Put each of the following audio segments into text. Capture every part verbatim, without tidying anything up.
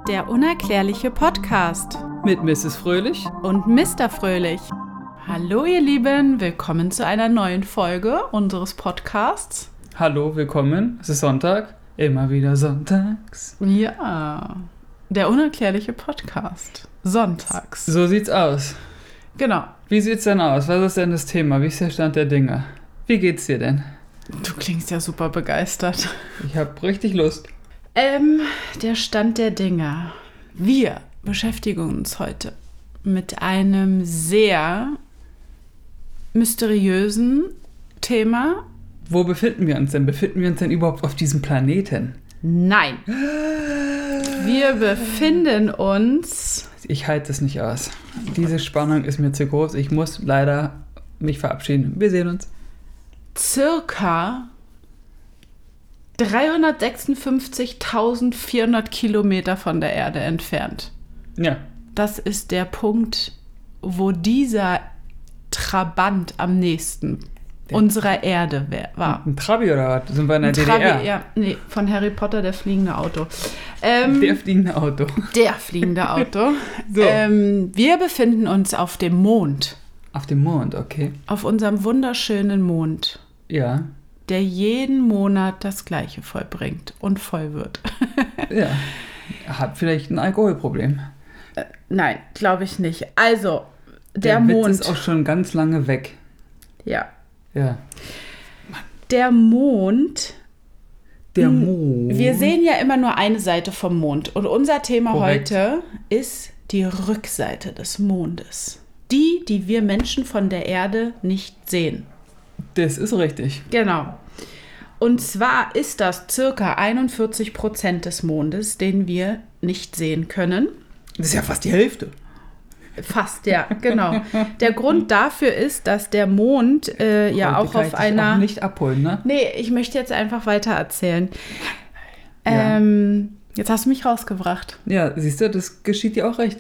Der unerklärliche Podcast mit Misses Fröhlich und Mister Fröhlich. Hallo ihr Lieben, willkommen zu einer neuen Folge unseres Podcasts. Hallo, willkommen. Es ist Sonntag, immer wieder sonntags. Ja, der unerklärliche Podcast, sonntags. So sieht's aus. Genau. Wie sieht's denn aus? Was ist denn das Thema? Wie ist der Stand der Dinge? Wie geht's dir denn? Du klingst ja super begeistert. Ich hab richtig Lust. Ähm, der Stand der Dinge. Wir beschäftigen uns heute mit einem sehr mysteriösen Thema. Wo befinden wir uns denn? Befinden wir uns denn überhaupt auf diesem Planeten? Nein. Wir befinden uns... Ich halte es nicht aus. Diese Spannung ist mir zu groß. Ich muss leider mich verabschieden. Wir sehen uns. Circa dreihundertsechsundfünfzigtausendvierhundert Kilometer von der Erde entfernt. Ja. Das ist der Punkt, wo dieser Trabant am nächsten der unserer Erde wär, war. Ein Trabi oder was? Sind wir in der Ein D D R? Trabi, ja, nee, von Harry Potter, der fliegende Auto. Ähm, der fliegende Auto. Der fliegende Auto. So. ähm, wir befinden uns auf dem Mond. Auf dem Mond, okay. Auf unserem wunderschönen Mond. Ja. Der jeden Monat das Gleiche vollbringt und voll wird. Ja. Hat vielleicht ein Alkoholproblem. Äh, nein, glaube ich nicht. Also, der, der Mond. Witz ist auch schon ganz lange weg. Ja. Ja. Der Mond. Der Mond. Wir sehen ja immer nur eine Seite vom Mond. Und unser Thema Korrekt. heute ist die Rückseite des Mondes. Die, die wir Menschen von der Erde nicht sehen. Das ist richtig. Genau. Und zwar ist das circa einundvierzig Prozent des Mondes, den wir nicht sehen können. Das ist ja fast die Hälfte. Fast, ja, genau. Der Grund dafür ist, dass der Mond äh, ja Heute auch kann auf ich dich einer... auch nicht abholen, ne? Nee, ich möchte jetzt einfach weiter erzählen. Ja. Ähm, jetzt hast du mich rausgebracht. Ja, siehst du, das geschieht dir auch recht.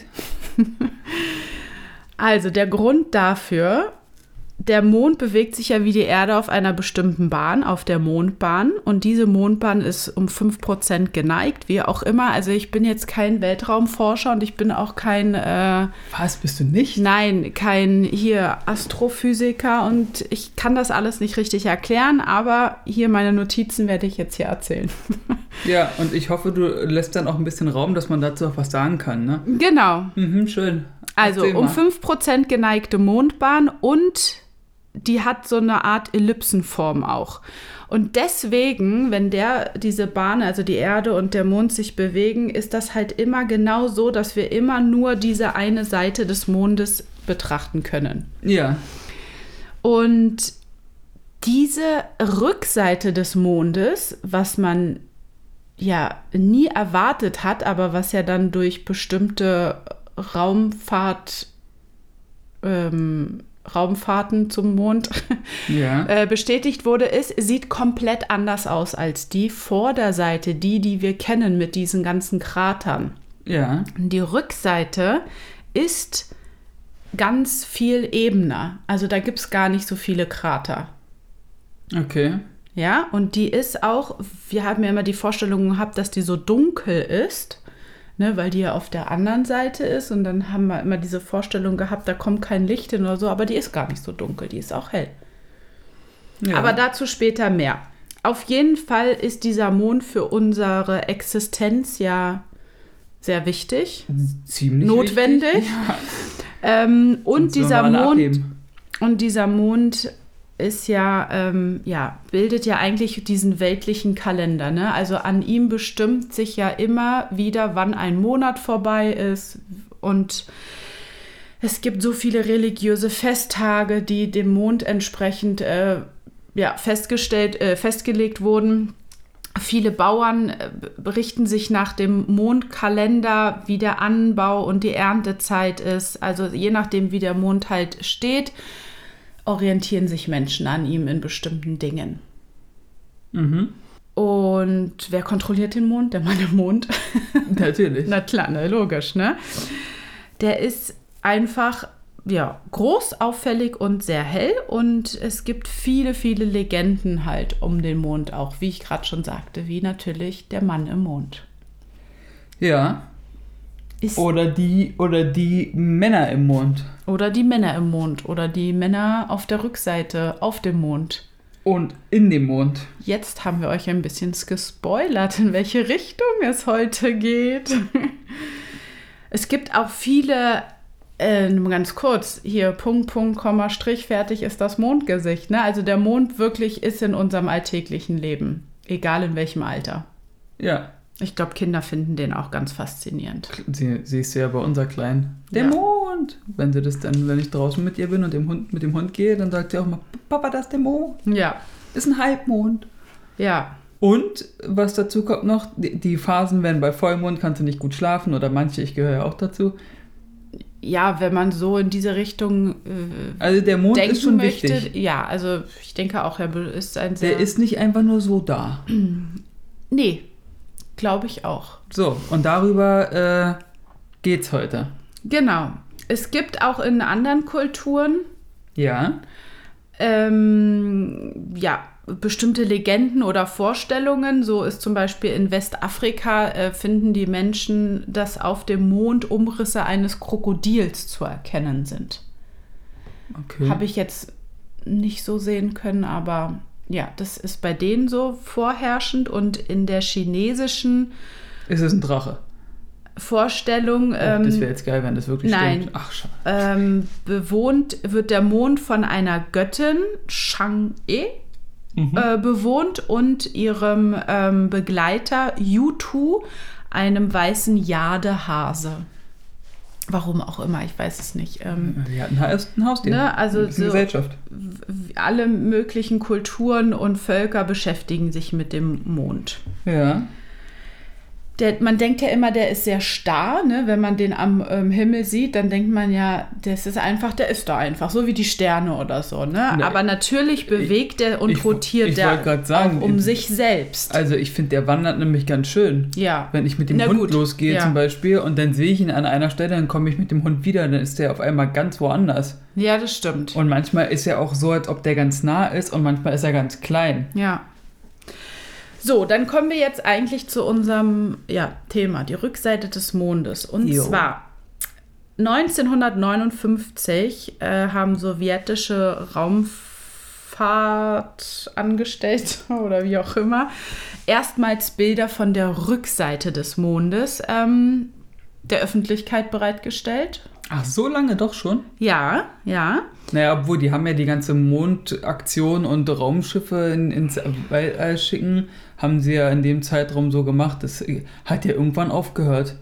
Also, der Grund dafür... Der Mond bewegt sich ja wie die Erde auf einer bestimmten Bahn, auf der Mondbahn. Und diese Mondbahn ist um fünf Prozent geneigt, wie auch immer. Also ich bin jetzt kein Weltraumforscher und ich bin auch kein... Äh, Was, bist du nicht? Nein, kein hier Astrophysiker und ich kann das alles nicht richtig erklären, aber hier meine Notizen werde ich jetzt hier erzählen. Ja, und ich hoffe, du lässt dann auch ein bisschen Raum, dass man dazu auch was sagen kann, ne? Genau. Mhm, schön. Also Erzähl um mal. fünf Prozent geneigte Mondbahn und die hat so eine Art Ellipsenform auch. Und deswegen, wenn der, diese Bahn, also die Erde und der Mond sich bewegen, ist das halt immer genau so, dass wir immer nur diese eine Seite des Mondes betrachten können. Ja. Und diese Rückseite des Mondes, was man ja nie erwartet hat, aber was ja dann durch bestimmte Raumfahrt ähm, Raumfahrten zum Mond Ja. äh, bestätigt wurde, ist, sieht komplett anders aus als die Vorderseite, die, die wir kennen mit diesen ganzen Kratern. Ja. Die Rückseite ist ganz viel ebener. Also da gibt es gar nicht so viele Krater. Okay. Ja, und die ist auch, wir haben ja immer die Vorstellung gehabt, dass die so dunkel ist, ne, weil die ja auf der anderen Seite ist und dann haben wir immer diese Vorstellung gehabt, da kommt kein Licht hin oder so, aber die ist gar nicht so dunkel, die ist auch hell. Ja. Aber dazu später mehr. Auf jeden Fall ist dieser Mond für unsere Existenz ja sehr wichtig, ziemlich notwendig. wichtig. Ja. Ähm, und Sonst würden dieser wir alle Mond abheben. und dieser Mond ist ja, ähm, ja, bildet ja eigentlich diesen weltlichen Kalender, ne? Also an ihm bestimmt sich ja immer wieder, wann ein Monat vorbei ist und es gibt so viele religiöse Festtage, die dem Mond entsprechend äh, ja, festgestellt, äh, festgelegt wurden. Viele Bauern äh, berichten sich nach dem Mondkalender, wie der Anbau und die Erntezeit ist. Also je nachdem, wie der Mond halt steht, orientieren sich Menschen an ihm in bestimmten Dingen. Mhm. Und wer kontrolliert den Mond? Der Mann im Mond. Natürlich. Na klar, ne, logisch, ne? Der ist einfach, ja, groß, auffällig und sehr hell. Und es gibt viele, viele Legenden halt um den Mond auch, wie ich gerade schon sagte, wie natürlich der Mann im Mond. Ja, Ist Oder die, oder die Männer im Mond. Oder die Männer im Mond. Oder die Männer auf der Rückseite auf dem Mond. Und in dem Mond. Jetzt haben wir euch ein bisschen gespoilert, in welche Richtung es heute geht. Es gibt auch viele, äh, nur ganz kurz, hier Punkt, Punkt, Komma, Strich, fertig ist das Mondgesicht. Ne? Also der Mond wirklich ist in unserem alltäglichen Leben. Egal in welchem Alter. Ja. Ich glaube, Kinder finden den auch ganz faszinierend. Sie, siehst du ja bei unserer Kleinen. Der Ja. Mond! Wenn sie das dann, wenn ich draußen mit ihr bin und dem Hund, mit dem Hund gehe, dann sagt sie auch mal, Papa, das ist der Mond. Ja, Ist ein Halbmond. ja, Und was dazu kommt noch, die, die Phasen, wenn bei Vollmond kannst du nicht gut schlafen oder manche, ich gehöre ja auch dazu. ja, wenn man so in diese Richtung äh, Also der Mond denken ist schon möchte. wichtig. Ja, also ich denke auch, er ist ein sehr... Der ist nicht einfach nur so da. Nee, glaube ich auch. So, und darüber äh, geht's heute. Genau. Es gibt auch in anderen Kulturen Ja. ähm, ja, bestimmte Legenden oder Vorstellungen. So ist zum Beispiel in Westafrika äh, finden die Menschen, dass auf dem Mond Umrisse eines Krokodils zu erkennen sind. Okay. Habe ich jetzt nicht so sehen können, aber ja, das ist bei denen so vorherrschend. Und in der chinesischen Ist es ein Drache? Vorstellung Oh, ähm, das wäre jetzt geil, wenn das wirklich nein. stimmt. Ach, schade. ähm, bewohnt wird der Mond von einer Göttin, Chang'e, Mhm. äh, bewohnt und ihrem ähm, Begleiter Yutu, einem weißen Jadehase. Warum auch immer, ich weiß es nicht. Ähm, Die hatten ein, ein Haustier. Ne, also ein bisschen so- Gesellschaft. w- alle möglichen Kulturen und Völker beschäftigen sich mit dem Mond. Ja. Der, man denkt ja immer, der ist sehr starr, ne? Wenn man den am ähm, Himmel sieht, dann denkt man ja, das ist einfach, der ist da einfach, so wie die Sterne oder so. Ne? Nee, Aber natürlich bewegt er und ich- rotiert ich der wollte grad sagen, auch um ich- sich selbst. Also ich finde, der wandert nämlich ganz schön. Ja. Wenn ich mit dem Na Hund gut, losgehe ja. zum Beispiel und dann sehe ich ihn an einer Stelle, dann komme ich mit dem Hund wieder, dann ist der auf einmal ganz woanders. Ja, das stimmt. Und manchmal ist er auch so, als ob der ganz nah ist und manchmal ist er ganz klein. Ja. So, dann kommen wir jetzt eigentlich zu unserem ja, Thema, die Rückseite des Mondes. Und Jo. zwar neunzehnhundertneunundfünfzig äh, haben sowjetische Raumfahrtangestellte oder wie auch immer erstmals Bilder von der Rückseite des Mondes ähm, der Öffentlichkeit bereitgestellt. Ach, so lange doch schon? Ja, ja. Naja, obwohl, die haben ja die ganze Mondaktion und Raumschiffe in, ins Weltall schicken, haben sie ja in dem Zeitraum so gemacht. Das hat ja irgendwann aufgehört.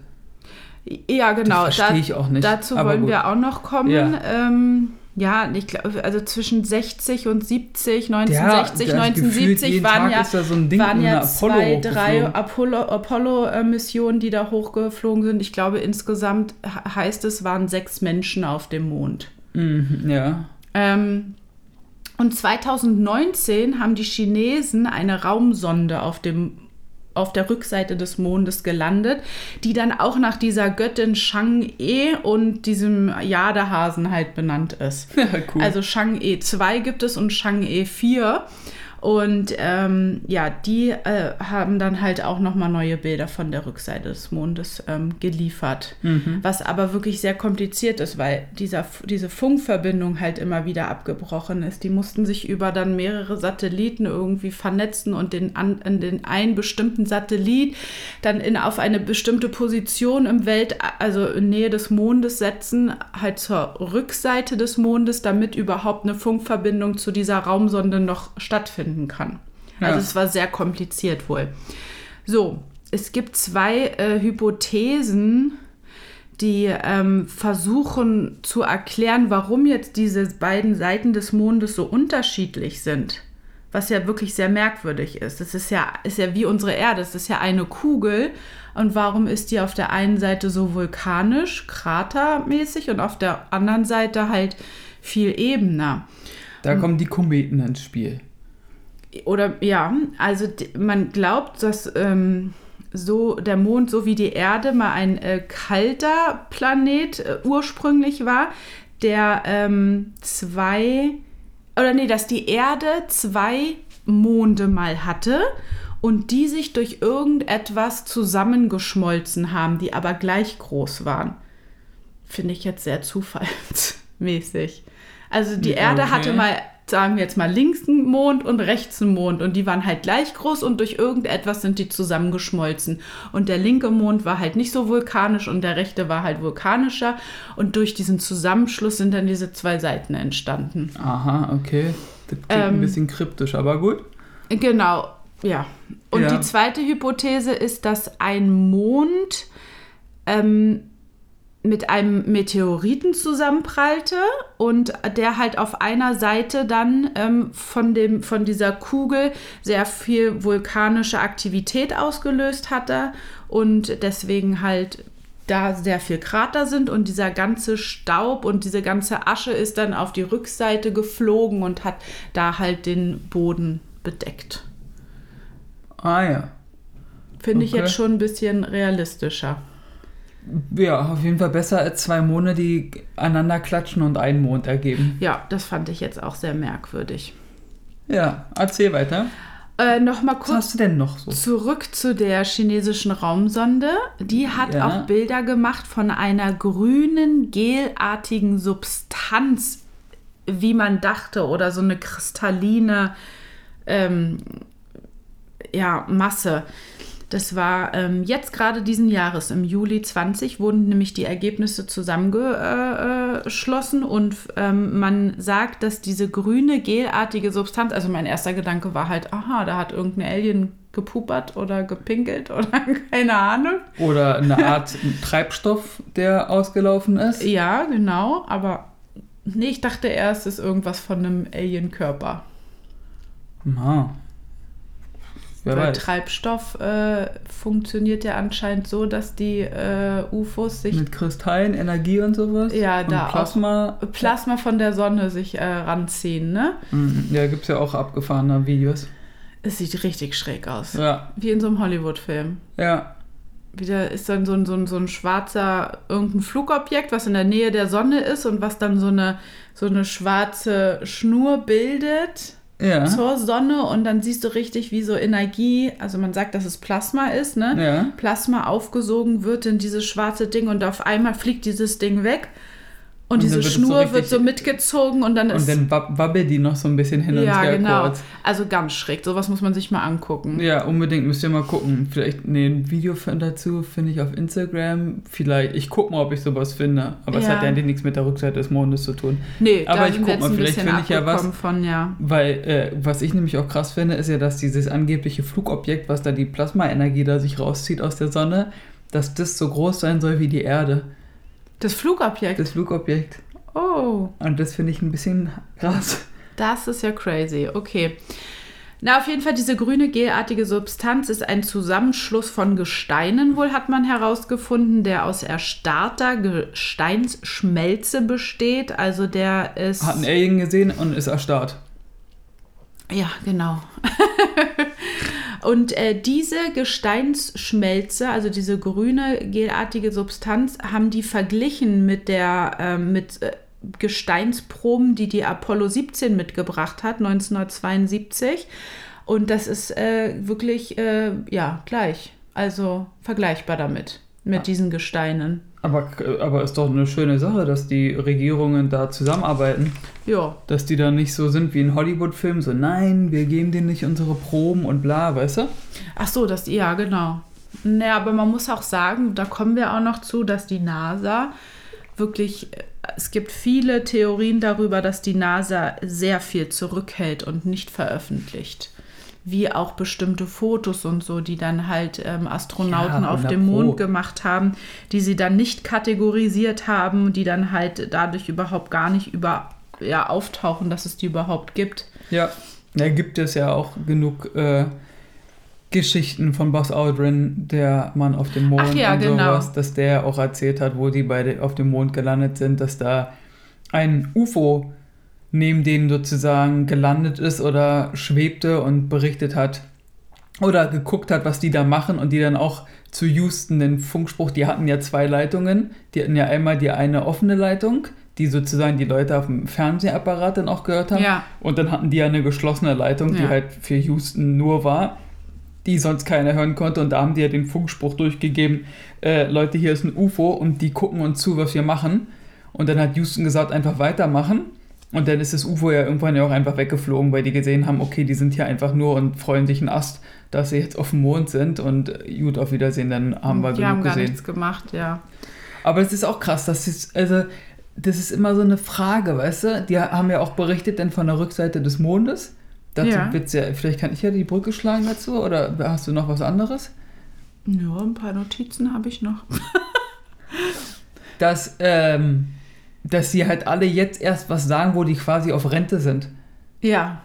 Ja, genau. Das verstehe ich auch nicht. Dazu aber wollen gut. wir auch noch kommen. Ja. Ähm, ja, ich glaube, also zwischen sechzig und siebzig, neunzehnhundertsechzig, Ja, das gefühlt neunzehnhundertsiebzig jeden waren Tag ja, ist da so ein Ding waren in ja einer Apollo zwei, drei hochgeflogen. Apollo, Apollo-Missionen, die da hochgeflogen sind. Ich glaube, insgesamt he- heißt es, waren sechs Menschen auf dem Mond. Mhm, ja. Ähm, und zweitausendneunzehn haben die Chinesen eine Raumsonde auf dem auf der Rückseite des Mondes gelandet, die dann auch nach dieser Göttin Chang'e und diesem Jadehasen halt benannt ist. Ja, cool. Also Chang'e zwei gibt es und Chang'e vier. Und ähm, ja, die äh, haben dann halt auch nochmal neue Bilder von der Rückseite des Mondes ähm, geliefert. Mhm. Was aber wirklich sehr kompliziert ist, weil dieser, diese Funkverbindung halt immer wieder abgebrochen ist. Die mussten sich über dann mehrere Satelliten irgendwie vernetzen und den, an, in den einen bestimmten Satellit dann in, auf eine bestimmte Position im Welt, also in Nähe des Mondes setzen, halt zur Rückseite des Mondes, damit überhaupt eine Funkverbindung zu dieser Raumsonde noch stattfinden kann. Ja. Also es war sehr kompliziert wohl. So, es gibt zwei äh, Hypothesen, die ähm, versuchen zu erklären, warum jetzt diese beiden Seiten des Mondes so unterschiedlich sind. Was ja wirklich sehr merkwürdig ist. Das ist ja, ist ja wie unsere Erde, es ist ja eine Kugel. Und warum ist die auf der einen Seite so vulkanisch, kratermäßig und auf der anderen Seite halt viel ebener? Da kommen die Kometen ins Spiel. Oder ja, also d- man glaubt, dass ähm, so der Mond, so wie die Erde, mal ein äh, kalter Planet äh, ursprünglich war, der ähm, zwei, oder nee, dass die Erde zwei Monde mal hatte und die sich durch irgendetwas zusammengeschmolzen haben, die aber gleich groß waren. Finde ich jetzt sehr zufallsmäßig. Also die Erde Okay. hatte mal, sagen wir jetzt mal, links einen Mond und rechts einen Mond und die waren halt gleich groß und durch irgendetwas sind die zusammengeschmolzen. Und der linke Mond war halt nicht so vulkanisch und der rechte war halt vulkanischer und durch diesen Zusammenschluss sind dann diese zwei Seiten entstanden. Aha, okay. Das klingt Ähm, ein bisschen kryptisch, aber gut. Genau, ja. Und Ja. die zweite Hypothese ist, dass ein Mond ähm, mit einem Meteoriten zusammenprallte und der halt auf einer Seite dann ähm, von, dem, von dieser Kugel sehr viel vulkanische Aktivität ausgelöst hatte und deswegen halt da sehr viel Krater sind und dieser ganze Staub und diese ganze Asche ist dann auf die Rückseite geflogen und hat da halt den Boden bedeckt. Ah ja. Finde ich Okay. jetzt schon ein bisschen realistischer. Ja, auf jeden Fall besser als zwei Monde, die einander klatschen und einen Mond ergeben. Ja, das fand ich jetzt auch sehr merkwürdig. Ja, erzähl weiter. Äh, Nochmal Was kurz hast du denn noch so? zurück zu der chinesischen Raumsonde. Die hat Ja. auch Bilder gemacht von einer grünen, gelartigen Substanz, wie man dachte, oder so eine kristalline ähm, ja, Masse. Das war ähm, jetzt gerade diesen Jahres, im Juli zwanzig, wurden nämlich die Ergebnisse zusammengeschlossen und ähm, man sagt, dass diese grüne, gelartige Substanz, also mein erster Gedanke war halt, aha, da hat irgendein Alien gepupert oder gepinkelt oder keine Ahnung. Oder eine Art Treibstoff, der ausgelaufen ist. Ja, genau, aber nee, ich dachte erst, es ist irgendwas von einem Alien-Körper. Na. Wer Weil weiß. Treibstoff äh, funktioniert ja anscheinend so, dass die äh, U F Os sich Mit Kristallen, Energie und sowas. Ja, und da Plasma. auch Plasma von der Sonne sich äh, ranziehen, ne? Mhm. Ja, gibt's ja auch abgefahrene Videos. Es sieht richtig schräg aus. Ja, Wie in so einem Hollywood-Film. ja. Wieder ist dann so ein, so, ein, so ein schwarzer, irgendein Flugobjekt, was in der Nähe der Sonne ist und was dann so eine, so eine schwarze Schnur bildet Ja. zur Sonne und dann siehst du richtig, wie so Energie, also man sagt, dass es Plasma ist, ne? Ja. Plasma aufgesogen wird in dieses schwarze Ding und auf einmal fliegt dieses Ding weg und, Und dann diese wird es so Schnur richtig- wird so mitgezogen und dann Und ist... dann wab- wabbelt die noch so ein bisschen hin und ja, her genau. kurz. Also ganz schräg. Sowas muss man sich mal angucken. Ja, unbedingt müsst ihr mal gucken. Vielleicht nee, ein Video für- dazu finde ich auf Instagram. Vielleicht, ich gucke mal, ob ich sowas finde. Aber es Ja. hat ja nichts mit der Rückseite des Mondes zu tun. Nee, Aber da ich sind wir guck jetzt mal, ein vielleicht bisschen finde ich ja was. abgekommen von, ja. Weil, äh, was ich nämlich auch krass finde, ist ja, dass dieses angebliche Flugobjekt, was da die Plasmaenergie da sich rauszieht aus der Sonne, dass das so groß sein soll wie die Erde. Das Flugobjekt. Das Flugobjekt. Oh, Und das finde ich ein bisschen krass. das ist ja crazy. Okay. Na, auf jeden Fall, diese grüne gelartige Substanz ist ein Zusammenschluss von Gesteinen, wohl hat man herausgefunden, der aus erstarrter Gesteinsschmelze besteht. Also der ist... Hat ein Alien gesehen und ist erstarrt. Ja, genau. Und äh, diese Gesteinsschmelze, also diese grüne gelartige Substanz, haben die verglichen mit der ähm, mit äh, Gesteinsproben, die die Apollo siebzehn mitgebracht hat, neunzehnhundertzweiundsiebzig. Und das ist äh, wirklich äh, ja gleich, also vergleichbar damit mit diesen Gesteinen. Aber, aber ist doch eine schöne Sache, dass die Regierungen da zusammenarbeiten. Ja, Dass die da nicht so sind wie in Hollywood-Filmen, so nein, wir geben denen nicht unsere Proben und bla, weißt du? ach so, das ja genau. Naja, aber man muss auch sagen, da kommen wir auch noch zu, dass die NASA wirklich, es gibt viele Theorien darüber, dass die NASA sehr viel zurückhält und nicht veröffentlicht. Wie auch bestimmte Fotos und so, die dann halt ähm, Astronauten Ja, auf hundert dem Mond Pro. gemacht haben, die sie dann nicht kategorisiert haben, die dann halt dadurch überhaupt gar nicht über, ja, auftauchen, dass es die überhaupt gibt. Ja. Da gibt es ja auch genug äh, Geschichten von Buzz Aldrin, der Mann auf dem Mond Ach ja, und genau. sowas, dass der auch erzählt hat, wo die beide auf dem Mond gelandet sind, dass da ein U F O neben denen sozusagen gelandet ist oder schwebte und berichtet hat oder geguckt hat, was die da machen und die dann auch zu Houston den Funkspruch, die hatten ja zwei Leitungen, die hatten ja einmal die eine offene Leitung, die sozusagen die Leute auf dem Fernsehapparat dann auch gehört haben Ja. und dann hatten die ja eine geschlossene Leitung, die Ja. halt für Houston nur war die sonst keiner hören konnte. Und da haben die ja den Funkspruch durchgegeben, äh, Leute, hier ist ein U F O und die gucken uns zu, was wir machen. Und dann hat Houston gesagt, einfach weitermachen. Und dann ist das U F O ja irgendwann ja auch einfach weggeflogen, weil die gesehen haben, okay, die sind hier einfach nur und freuen sich einen Ast, dass sie jetzt auf dem Mond sind. Und gut, auf Wiedersehen, dann haben wir die genug haben gar gesehen. nichts gemacht, ja. Aber es ist auch krass, das ist, also, das ist immer so eine Frage, weißt du? Die haben ja auch berichtet dann von der Rückseite des Mondes. Dazu Ja. wird's ja, vielleicht kann ich ja die Brücke schlagen dazu, oder hast du noch was anderes? Ja, ein paar Notizen habe ich noch. Dass, ähm, dass sie halt alle jetzt erst was sagen, wo die quasi auf Rente sind. Ja.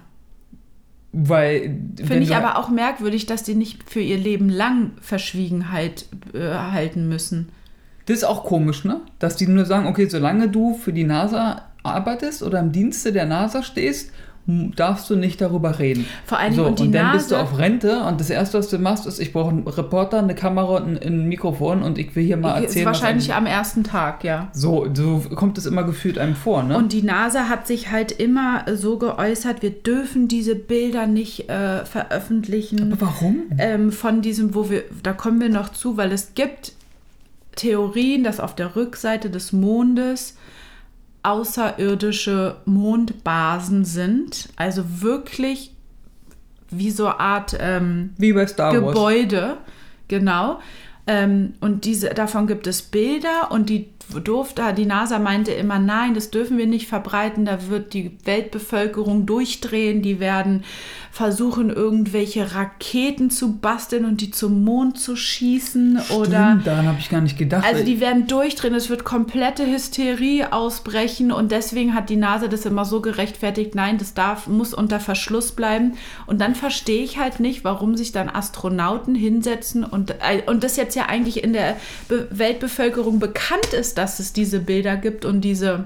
Weil, Finde ich aber auch merkwürdig, dass die nicht für ihr Leben lang Verschwiegenheit äh, halten müssen. Das ist auch komisch, ne? Dass die nur sagen, okay, solange du für die NASA arbeitest oder im Dienste der NASA stehst, darfst du nicht darüber reden. Vor allem so, und die und dann NASA, bist du auf Rente und das Erste, was du machst, ist, ich brauche einen Reporter, eine Kamera und ein, ein Mikrofon und ich will hier mal erzählen. ist wahrscheinlich was am ersten Tag, ja. so, so kommt es immer gefühlt einem vor, ne? Und die NASA hat sich halt immer so geäußert, wir dürfen diese Bilder nicht äh, veröffentlichen. Aber warum? Ähm, von diesem, wo wir, da kommen wir noch zu, weil es gibt Theorien, dass auf der Rückseite des Mondes außerirdische Mondbasen sind, also wirklich wie so eine Art ähm, wie bei Star Wars. Gebäude, genau. Ähm, und diese, davon gibt es Bilder und die durfte, die NASA meinte immer, nein, das dürfen wir nicht verbreiten, da wird die Weltbevölkerung durchdrehen, die werden versuchen, irgendwelche Raketen zu basteln und die zum Mond zu schießen. Stimmt, oder daran habe ich gar nicht gedacht. Also die werden durchdrehen, es wird komplette Hysterie ausbrechen und deswegen hat die NASA das immer so gerechtfertigt, nein, das darf, muss unter Verschluss bleiben. Und dann verstehe ich halt nicht, warum sich dann Astronauten hinsetzen und, und das jetzt ja eigentlich in der Be- Weltbevölkerung bekannt ist, dass es diese Bilder gibt und diese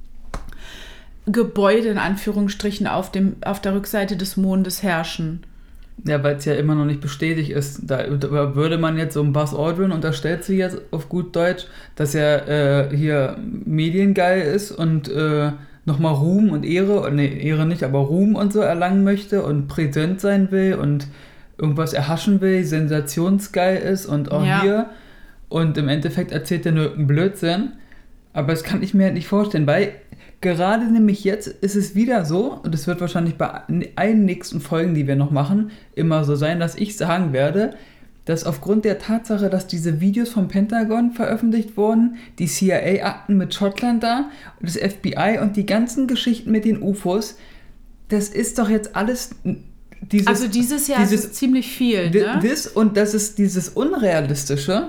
Gebäude in Anführungsstrichen auf, dem, auf der Rückseite des Mondes herrschen. Ja, weil es ja immer noch nicht bestätigt ist. Da, da würde man jetzt so einen Buzz Aldrin, unterstellt sie jetzt auf gut Deutsch, dass er äh, hier mediengeil ist und äh, nochmal Ruhm und Ehre, nee, Ehre nicht, aber Ruhm und so erlangen möchte und präsent sein will und irgendwas erhaschen will, sensationsgeil ist und auch Ja. hier. Und im Endeffekt erzählt er nur irgendeinen Blödsinn. Aber das kann ich mir halt nicht vorstellen, weil gerade nämlich jetzt ist es wieder so, und es wird wahrscheinlich bei allen nächsten Folgen, die wir noch machen, immer so sein, dass ich sagen werde, dass aufgrund der Tatsache, dass diese Videos vom Pentagon veröffentlicht wurden, die C I A-Akten mit Schottland da, das F B I und die ganzen Geschichten mit den U F Os, das ist doch jetzt alles dieses... Also dieses Jahr dieses, ist es ziemlich viel, ne? Das und das ist dieses Unrealistische,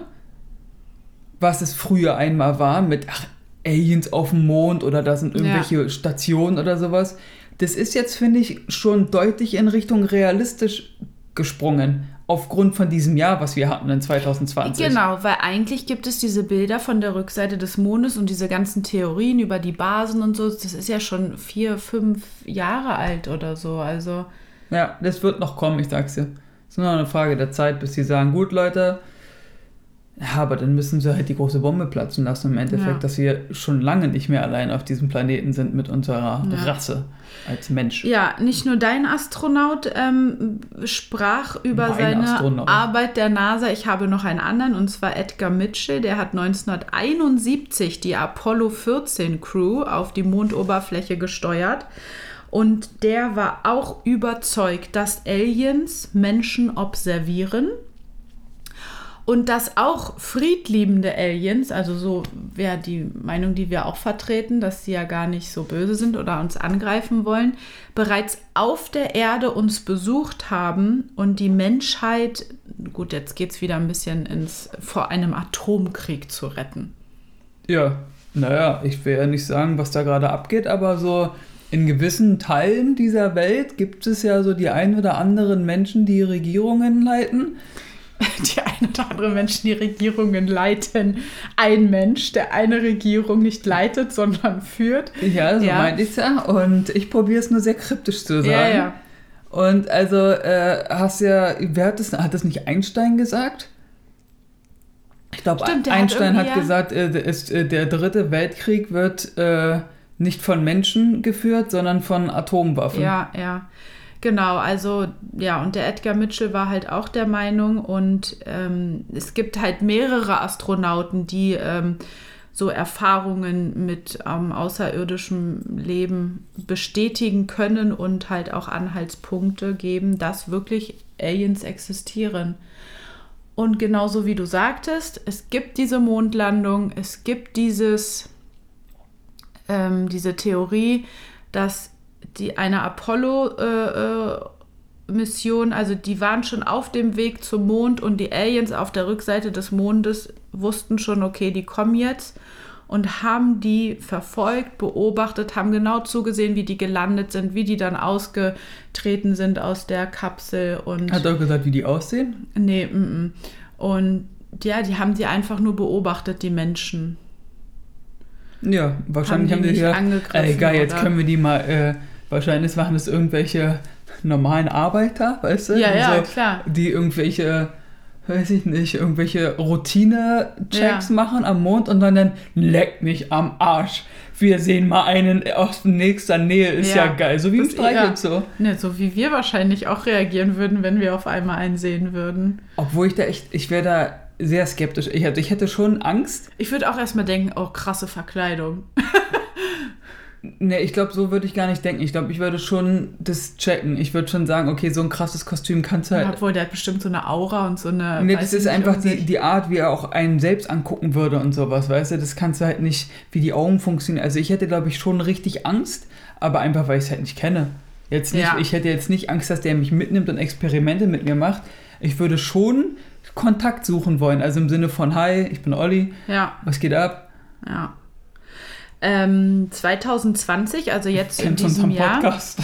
was es früher einmal war, mit ach, Aliens auf dem Mond oder da sind irgendwelche ja. Stationen oder sowas. Das ist jetzt, finde ich, schon deutlich in Richtung realistisch gesprungen, aufgrund von diesem Jahr, was wir hatten in zwanzig zwanzig. Genau, weil eigentlich gibt es diese Bilder von der Rückseite des Mondes und diese ganzen Theorien über die Basen und so, das ist ja schon vier, fünf Jahre alt oder so, also... Ja, das wird noch kommen, ich sag's dir. Es ist nur eine Frage der Zeit, bis sie sagen, gut, Leute... Ja, aber dann müssen sie halt die große Bombe platzen lassen im Endeffekt, ja. dass wir schon lange nicht mehr allein auf diesem Planeten sind mit unserer ja. Rasse als Mensch. Ja, nicht nur dein Astronaut ähm, sprach über mein seine Astronaut. Arbeit der NASA. Ich habe noch einen anderen, und zwar Edgar Mitchell. Der hat neunzehnhunderteinundsiebzig die Apollo vierzehn Crew auf die Mondoberfläche gesteuert. Und der war auch überzeugt, dass Aliens Menschen observieren. Und dass auch friedliebende Aliens, also so wäre die Meinung, die wir auch vertreten, dass sie ja gar nicht so böse sind oder uns angreifen wollen, bereits auf der Erde uns besucht haben und die Menschheit, gut, jetzt geht es wieder ein bisschen ins, vor einem Atomkrieg zu retten. Ja, naja, ich will ja nicht sagen, was da gerade abgeht, aber so in gewissen Teilen dieser Welt gibt es ja so die ein oder anderen Menschen, die Regierungen leiten. Die ein oder andere Menschen, die Regierungen leiten. Ein Mensch, der eine Regierung nicht leitet, sondern führt. Ja, so ja. meinte ich es ja. Und ich probiere es nur sehr kryptisch zu sagen. Ja, ja. Und also, äh, hast ja, wer hat das, hat das nicht Einstein gesagt? Ich glaube, Einstein hat, hat gesagt, äh, ist, äh, der dritte Weltkrieg wird äh, nicht von Menschen geführt, sondern von Atomwaffen. Ja, ja. Genau, also ja, und der Edgar Mitchell war halt auch der Meinung und ähm, es gibt halt mehrere Astronauten, die ähm, so Erfahrungen mit ähm, außerirdischem Leben bestätigen können und halt auch Anhaltspunkte geben, dass wirklich Aliens existieren. Und genauso wie du sagtest, es gibt diese Mondlandung, es gibt dieses, ähm, diese Theorie, dass die eine Apollo-Mission, äh, also die waren schon auf dem Weg zum Mond und die Aliens auf der Rückseite des Mondes wussten schon, okay, die kommen jetzt und haben die verfolgt, beobachtet, haben genau zugesehen, wie die gelandet sind, wie die dann ausgetreten sind aus der Kapsel. Und hat er auch gesagt, wie die aussehen? Nee, m-m. Und ja, die haben die einfach nur beobachtet, die Menschen. Ja, wahrscheinlich haben die, haben die gesagt, angegriffen, ey, geil, jetzt oder? können wir die mal, äh, wahrscheinlich machen das irgendwelche normalen Arbeiter, weißt du? Ja, ja, so, klar. Die irgendwelche, weiß ich nicht, irgendwelche Routine-Checks Ja. machen am Mond und dann, dann leck mich am Arsch. Wir sehen mal einen aus nächster Nähe, ist ja, Ja, geil. So wie im das- Streichholz so. Ne, so wie wir wahrscheinlich auch reagieren würden, wenn wir auf einmal einen sehen würden. Obwohl ich da echt, ich wäre da sehr skeptisch. Ich hätte, ich hätte schon Angst. Ich würde auch erstmal denken, oh, krasse Verkleidung. Ne, ich glaube, so würde ich gar nicht denken. Ich glaube, ich würde schon das checken. Ich würde schon sagen, okay, so ein krasses Kostüm kannst du halt. Obwohl, der hat bestimmt so eine Aura und so eine... Nee, weiß das ich ist nicht, einfach um die, sich- die Art, wie er auch einen selbst angucken würde und sowas, weißt du? Das kannst du halt nicht, wie die Augen funktionieren. Also ich hätte, glaube ich, schon richtig Angst, aber einfach, weil ich es halt nicht kenne. Jetzt nicht, Ja. Ich hätte jetzt nicht Angst, dass der mich mitnimmt und Experimente mit mir macht. Ich würde schon Kontakt suchen wollen. Also im Sinne von, hi, ich bin Olli, Ja, was geht ab? ja. Ähm, zwanzig zwanzig, also jetzt in Kennst diesem unseren Jahr... Podcast?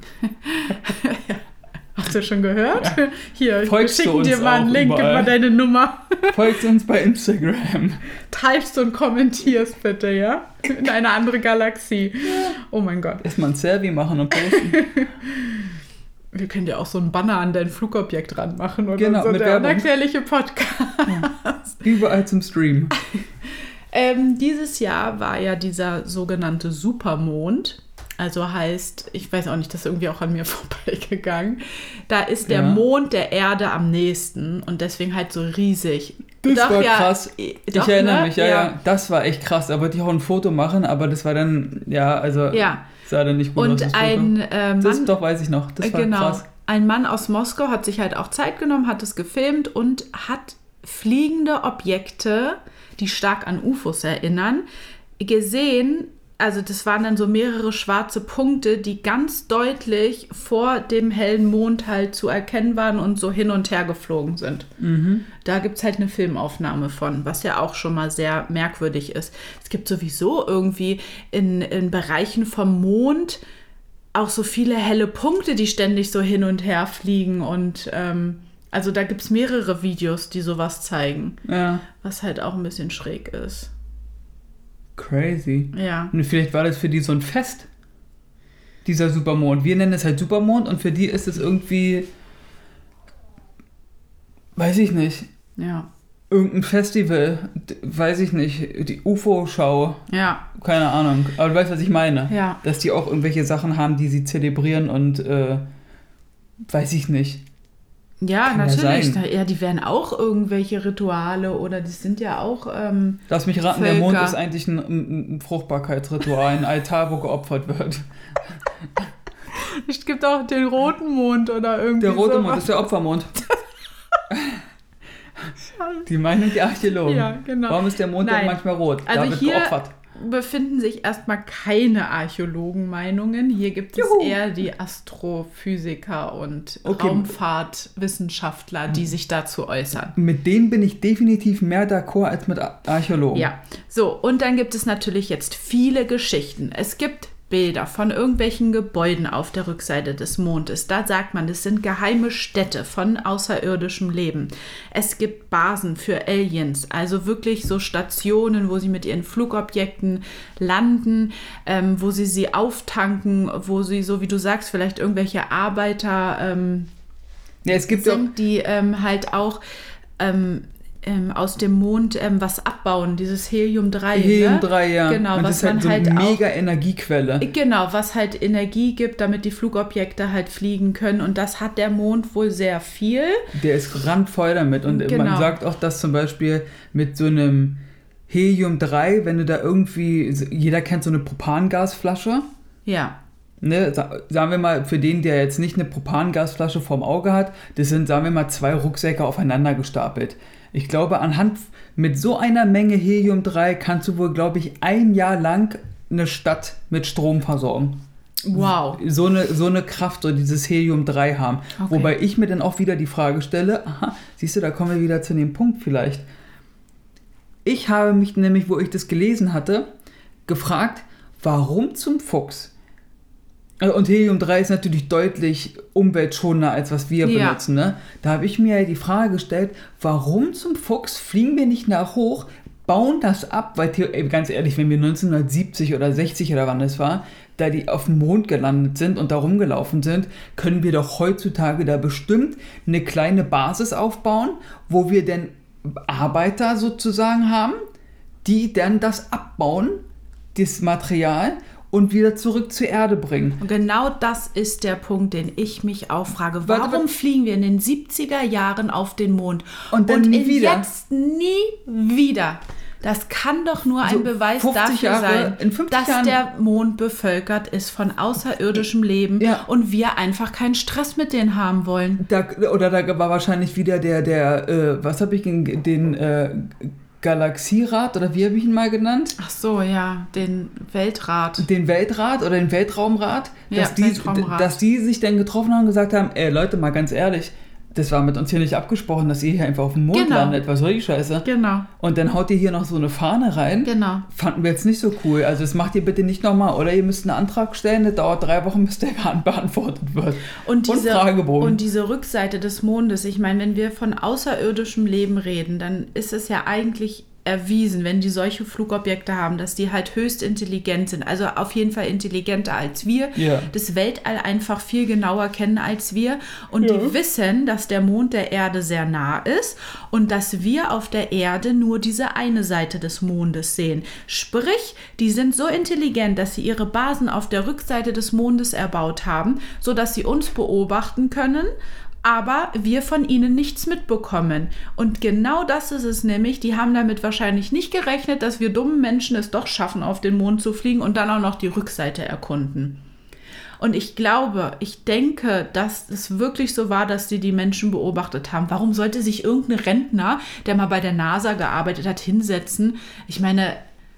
Hast du schon gehört? Hier, Folgst wir du schicken dir uns mal einen auch Link, gib überall? mal deine Nummer. Folgt uns bei Instagram. Teilst und kommentierst bitte, ja? In eine andere Galaxie. Oh mein Gott. Erstmal ein Selfie machen und posten. Wir können dir auch so einen Banner an dein Flugobjekt dran machen oder Genau, so. mit Der Werbung. unerklärliche Podcast. Überall zum Stream. Ähm, dieses Jahr war ja dieser sogenannte Supermond. Also heißt, ich weiß auch nicht, das ist irgendwie auch an mir vorbeigegangen. Da ist der Ja. Mond der Erde am nächsten und deswegen halt so riesig. Das Doch, war ja, krass. äh, Ich doch, erinnere ne? mich, ja, ja, das war echt krass. Da wollte ich auch ein Foto machen, aber das war dann, ja, also Ja. sah dann nicht gut aus, Und das ein Foto. äh, Mann, Das doch weiß ich noch, das äh, war genau, krass. ein Mann aus Moskau hat sich halt auch Zeit genommen, hat es gefilmt und hat fliegende Objekte, die stark an U F Os erinnern, gesehen. Also das waren dann so mehrere schwarze Punkte, die ganz deutlich vor dem hellen Mond halt zu erkennen waren und so hin und her geflogen sind. Mhm. Da gibt es halt eine Filmaufnahme von, was ja auch schon mal sehr merkwürdig ist. Es gibt sowieso irgendwie in, in Bereichen vom Mond auch so viele helle Punkte, die ständig so hin und her fliegen. Und ähm, also da gibt es mehrere Videos, die sowas zeigen, Ja, was halt auch ein bisschen schräg ist. crazy. Ja. Und vielleicht war das für die so ein Fest, dieser Supermond. Wir nennen es halt Supermond und für die ist es irgendwie, weiß ich nicht, Ja. irgendein Festival, d- weiß ich nicht, die U F O-Schau, Ja. keine Ahnung. Aber du weißt, was ich meine. Ja. Dass die auch irgendwelche Sachen haben, die sie zelebrieren und äh, weiß ich nicht. Ja, Kann ja natürlich. sein. Ja, die werden auch irgendwelche Rituale oder die sind ja auch. Ähm, Lass mich raten, der Mond Völker. ist eigentlich ein, ein, ein Fruchtbarkeitsritual, ein Altar, wo geopfert wird. es gibt auch den roten Mond oder irgendwie. Der rote sowas. Mond ist der Opfermond. Die Meinung der Archäologen. Ja, genau. Warum ist der Mond Nein. denn manchmal rot? Also da wird hier geopfert. befinden sich erstmal keine Archäologenmeinungen. Hier gibt es Juhu. eher die Astrophysiker und Okay. Raumfahrtwissenschaftler, die sich dazu äußern. Mit denen bin ich definitiv mehr d'accord als mit Ar- Archäologen. Ja, so, und dann gibt es natürlich jetzt viele Geschichten. Es gibt Bilder von irgendwelchen Gebäuden auf der Rückseite des Mondes. Da sagt man, das sind geheime Städte von außerirdischem Leben. Es gibt Basen für Aliens, also wirklich so Stationen, wo sie mit ihren Flugobjekten landen, ähm, wo sie sie auftanken, wo sie, so wie du sagst, vielleicht irgendwelche Arbeiter ähm, Ja, es gibt auch, sind, die ähm, halt auch ähm, ähm, aus dem Mond ähm, was abbauen, dieses Helium drei. Helium ne? drei, ja. Genau, und was das ist halt man so halt eine auch, mega Energiequelle. Genau, was halt Energie gibt, damit die Flugobjekte halt fliegen können. Und das hat der Mond wohl sehr viel. Der ist randvoll damit. Und Genau. man sagt auch, dass zum Beispiel mit so einem Helium drei, wenn du da irgendwie, jeder kennt so eine Propangasflasche. Ja. Ne, sagen wir mal, für den, der jetzt nicht eine Propangasflasche vorm Auge hat, das sind, sagen wir mal, zwei Rucksäcke aufeinander gestapelt. Ich glaube, anhand mit so einer Menge Helium drei kannst du wohl, glaube ich, ein Jahr lang eine Stadt mit Strom versorgen. Wow. So eine, so eine Kraft soll dieses Helium drei haben. Okay. Wobei ich mir dann auch wieder die Frage stelle, aha, siehst du, da kommen wir wieder zu dem Punkt vielleicht. Ich habe mich nämlich, wo ich das gelesen hatte, gefragt, warum zum Fuchs? Und Helium drei ist natürlich deutlich umweltschonender, als was wir ja. benutzen. Ne? Da habe ich mir die Frage gestellt, warum zum Fuchs fliegen wir nicht nach hoch, bauen das ab, weil ey, ganz ehrlich, wenn wir neunzehnhundertsiebzig oder sechzig oder wann es war, da die auf dem Mond gelandet sind und da rumgelaufen sind, können wir doch heutzutage da bestimmt eine kleine Basis aufbauen, wo wir dann Arbeiter sozusagen haben, die dann das abbauen, das Material, und wieder zurück zur Erde bringen. Und genau das ist der Punkt, den ich mich auch frage. Warte, Warum warte. fliegen wir in den siebziger Jahren auf den Mond? Und dann und nie in wieder. jetzt nie wieder. Das kann doch nur ein So Beweis fünfzig dafür Jahre, sein, in fünfzig dass Jahren, der Mond bevölkert ist von außerirdischem Leben Ja. und wir einfach keinen Stress mit denen haben wollen. Da, oder da war wahrscheinlich wieder der, der äh, was habe ich, den, den äh, Galaxierat, oder wie habe ich ihn mal genannt? Ach so, ja, den Weltrat. Den Weltrat oder den Weltraumrat, Ja, dass, die, Weltraumrat. dass die sich dann getroffen haben und gesagt haben, ey Leute, mal ganz ehrlich, das war mit uns hier nicht abgesprochen, dass ihr hier einfach auf dem Mond Genau. landet, was soll die Scheiße? Genau, Und dann haut ihr hier noch so eine Fahne rein. genau. Fanden wir jetzt nicht so cool. Also das macht ihr bitte nicht nochmal. Oder ihr müsst einen Antrag stellen, das dauert drei Wochen, bis der beantwortet wird. Und diese, Fragebogen. und diese Rückseite des Mondes, ich meine, wenn wir von außerirdischem Leben reden, dann ist es ja eigentlich erwiesen, wenn die solche Flugobjekte haben, dass die halt höchst intelligent sind, also auf jeden Fall intelligenter als wir, Ja. das Weltall einfach viel genauer kennen als wir und Ja. die wissen, dass der Mond der Erde sehr nah ist und dass wir auf der Erde nur diese eine Seite des Mondes sehen. Sprich, die sind so intelligent, dass sie ihre Basen auf der Rückseite des Mondes erbaut haben, sodass sie uns beobachten können, aber wir von ihnen nichts mitbekommen. Und genau das ist es nämlich. Die haben damit wahrscheinlich nicht gerechnet, dass wir dummen Menschen es doch schaffen, auf den Mond zu fliegen und dann auch noch die Rückseite erkunden. Und ich glaube, ich denke, dass es wirklich so war, dass sie die Menschen beobachtet haben. Warum sollte sich irgendein Rentner, der mal bei der NASA gearbeitet hat, hinsetzen? Ich meine,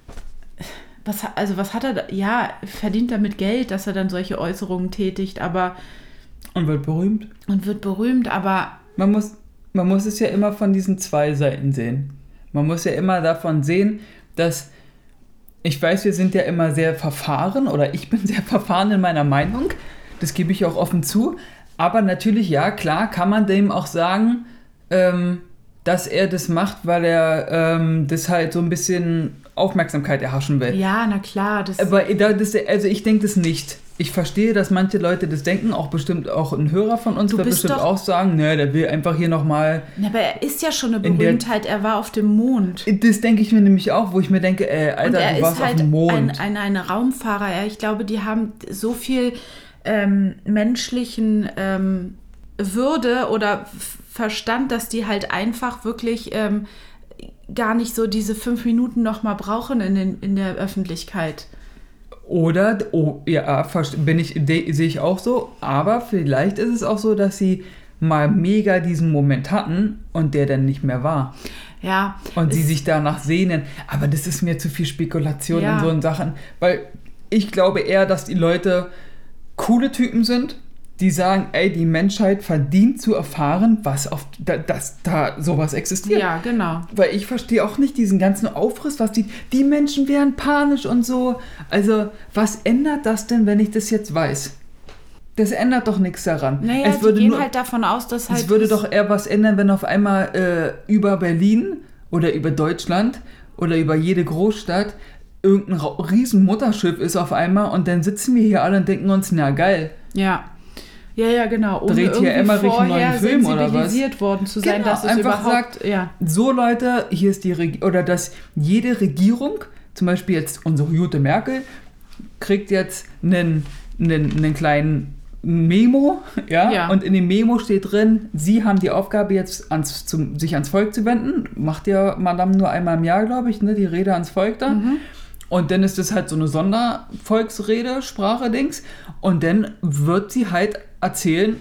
was, also was hat er da? Ja, verdient damit Geld, dass er dann solche Äußerungen tätigt, aber Und wird berühmt. und wird berühmt, aber Man muss, man muss es ja immer von diesen zwei Seiten sehen. Man muss ja immer davon sehen, dass, ich weiß, wir sind ja immer sehr verfahren, oder ich bin sehr verfahren in meiner Meinung, das gebe ich auch offen zu, aber natürlich, ja, klar, kann man dem auch sagen, ähm, dass er das macht, weil er ähm, das halt so ein bisschen Aufmerksamkeit erhaschen will. ja, na klar, das Aber da, das, also ich denke das nicht. Ich verstehe, dass manche Leute das denken, auch bestimmt auch ein Hörer von uns Du wird bist bestimmt doch- auch sagen, ne, der will einfach hier nochmal. Na, aber er ist ja schon eine In der- Berühmtheit, er war auf dem Mond. Das denke ich mir nämlich auch, wo ich mir denke, ey, Und Alter, er du warst ist auf halt dem Mond. ein, ein, ein Raumfahrer. Ja, ich glaube, die haben so viel ähm, menschlichen ähm, Würde oder F- Verstand, dass die halt einfach wirklich ähm, gar nicht so diese fünf Minuten nochmal brauchen in, den, in der Öffentlichkeit. Oder, oh, ja, verste- bin ich, de- sehe ich auch so, aber vielleicht ist es auch so, dass sie mal mega diesen Moment hatten und der dann nicht mehr war. Ja, Und es- sie sich danach sehnen. Aber das ist mir zu viel Spekulation Ja. in so Sachen. Weil ich glaube eher, dass die Leute coole Typen sind, die sagen, ey, die Menschheit verdient zu erfahren, was auf, da, dass da sowas existiert. Ja, genau. Weil ich verstehe auch nicht diesen ganzen Aufriss, was die, die Menschen wären panisch und so. Also, was ändert das denn, wenn ich das jetzt weiß? Das ändert doch nichts daran. Naja, es die würde gehen nur, halt davon aus, dass halt... es würde das- doch eher was ändern, wenn auf einmal äh, über Berlin oder über Deutschland oder über jede Großstadt irgendein Ra- riesen Mutterschiff ist auf einmal und dann sitzen wir hier alle und denken uns, na geil. Ja. Ja, ja, genau. Ohne Dreht hier Emmerich einen neuen Film oder was? sensibilisiert worden zu sein, Genau, dass es einfach überhaupt... sagt, ja. so Leute, hier ist die Regierung, oder dass jede Regierung, zum Beispiel jetzt unsere Jute Merkel, kriegt jetzt einen, einen, einen kleinen Memo, ja? Ja. Und in dem Memo steht drin, sie haben die Aufgabe jetzt ans, zum, sich ans Volk zu wenden. Macht ja Madame nur einmal im Jahr, glaube ich, ne, die Rede ans Volk da. Mhm. Und dann ist das halt so eine Sondervolksrede, Sprache-Dings. Und dann wird sie halt erzählen,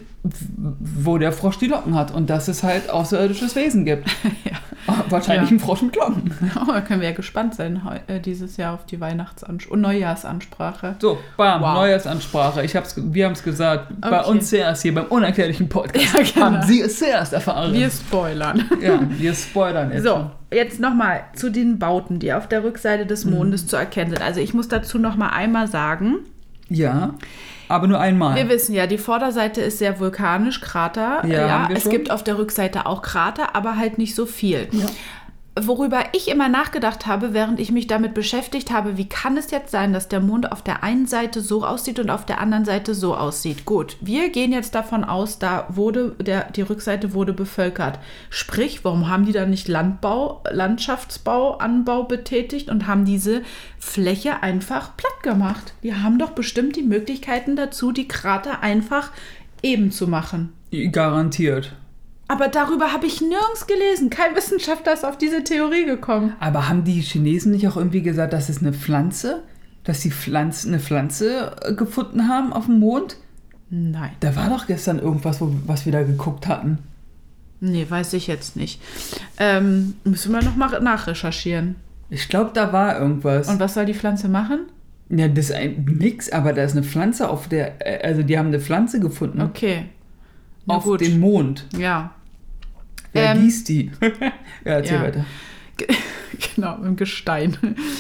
wo der Frosch die Locken hat und dass es halt außerirdisches Wesen gibt. Ja. Wahrscheinlich Ja. ein Frosch mit Locken. Oh, da können wir ja gespannt sein heu- äh, dieses Jahr auf die Weihnachtsansprache und Neujahrsansprache. So, bam, Wow. Neujahrsansprache. Ich hab's, wir haben es gesagt, bei Okay. uns zuerst hier beim unerklärlichen Podcast. Ja, genau. Haben Sie es zuerst erfahren. Wir spoilern. ja, wir spoilern jetzt. So, jetzt nochmal zu den Bauten, die auf der Rückseite des Mondes Mhm. zu erkennen sind. Also ich muss dazu nochmal einmal sagen, Ja, aber nur einmal. wir wissen ja, die Vorderseite ist sehr vulkanisch, Krater. Ja, haben wir es schon. gibt auf der Rückseite auch Krater, aber halt nicht so viel. Ja. Worüber ich immer nachgedacht habe, während ich mich damit beschäftigt habe, wie kann es jetzt sein, dass der Mond auf der einen Seite so aussieht und auf der anderen Seite so aussieht? Gut, wir gehen jetzt davon aus, da wurde der, die Rückseite wurde bevölkert. Sprich, warum haben die dann nicht Landbau, Landschaftsbau, Anbau betätigt und haben diese Fläche einfach platt gemacht? Die haben doch bestimmt die Möglichkeiten dazu, die Krater einfach eben zu machen. Garantiert. Aber darüber habe ich nirgends gelesen. Kein Wissenschaftler ist auf diese Theorie gekommen. Aber haben die Chinesen nicht auch irgendwie gesagt, dass es eine Pflanze, dass sie Pflanze, eine Pflanze äh, gefunden haben auf dem Mond? Nein. Da war doch gestern irgendwas, wo, was wir da geguckt hatten. Nee, weiß ich jetzt nicht. Ähm, müssen wir nochmal nachrecherchieren. Ich glaube, da war irgendwas. Und was soll die Pflanze machen? Ja, das ist ein, nix, aber da ist eine Pflanze auf der, äh, also die haben eine Pflanze gefunden Okay. Na auf gut. dem Mond. Ja. Wer Ähm, gießt die? ja, erzähl ja. weiter. Genau, im Gestein.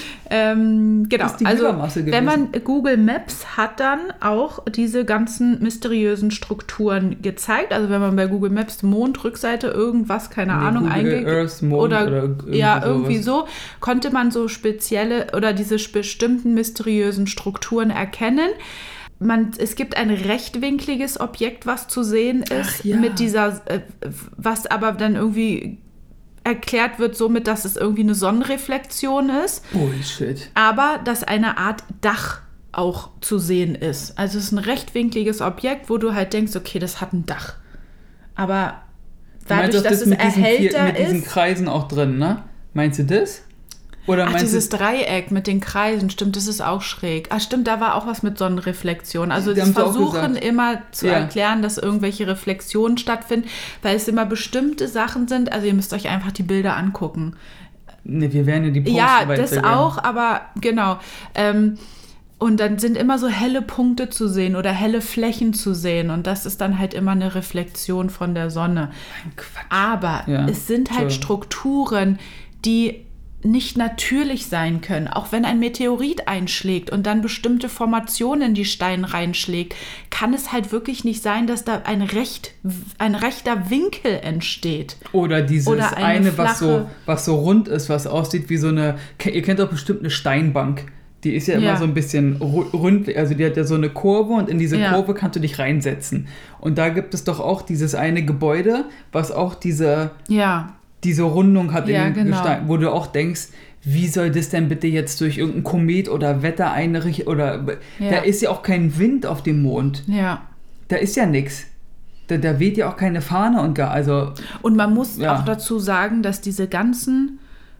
ähm, genau, Das ist die also Glibbermasse wenn man gewesen. Google Maps hat dann auch diese ganzen mysteriösen Strukturen gezeigt. Also wenn man bei Google Maps Mond, Rückseite, irgendwas, keine Nee, Ahnung, Google eingeht. Earth, Mond oder, oder irgendwie ja, irgendwie sowas. so, konnte man so spezielle oder diese bestimmten mysteriösen Strukturen erkennen. Man, es gibt ein rechtwinkliges Objekt, was zu sehen ist, Ach ja. mit dieser, äh, was aber dann irgendwie erklärt wird somit, dass es irgendwie eine Sonnenreflexion ist, Bullshit. aber dass eine Art Dach auch zu sehen ist. Also es ist ein rechtwinkliges Objekt, wo du halt denkst, okay, das hat ein Dach. Aber dadurch, du, dass es mit diesen, vier, erhellter mit diesen ist... Kreisen auch drin, ne? Meinst du das? Oder Ach, meinst dieses du, Dreieck mit den Kreisen, stimmt, das ist auch schräg. Ach, stimmt, da war auch was mit Sonnenreflexion. Also Die sie haben es auch versuchen gesagt. immer zu Ja. erklären, dass irgendwelche Reflexionen stattfinden, weil es immer bestimmte Sachen sind. Also ihr müsst euch einfach die Bilder angucken. ne, wir werden ja die Posts Ja, das weitergeben. auch, aber genau. Ähm, und dann sind immer so helle Punkte zu sehen oder helle Flächen zu sehen. Und das ist dann halt immer eine Reflexion von der Sonne. Quatsch. Aber Ja, es sind halt Entschuldigung. Strukturen, die nicht natürlich sein können. Auch wenn ein Meteorit einschlägt und dann bestimmte Formationen in die Steine reinschlägt, kann es halt wirklich nicht sein, dass da ein, recht, ein rechter Winkel entsteht. Oder dieses Oder eine eine, was, so, flache- was so rund ist, was aussieht wie so eine, ihr kennt doch bestimmt eine Steinbank. Die ist ja immer Ja. so ein bisschen ru- rund, also die hat ja so eine Kurve und in diese Ja. Kurve kannst du dich reinsetzen. Und da gibt es doch auch dieses eine Gebäude, was auch diese, Ja, diese Rundung hat Ja, in dem genau. Gestein, wo du auch denkst, wie soll das denn bitte jetzt durch irgendein Komet oder Wetter einrichten oder Ja. da ist ja auch kein Wind auf dem Mond. ja. Da ist ja nichts. Da, da weht ja auch keine Fahne und gar, also Und man muss Ja. auch dazu sagen, dass diese ganzen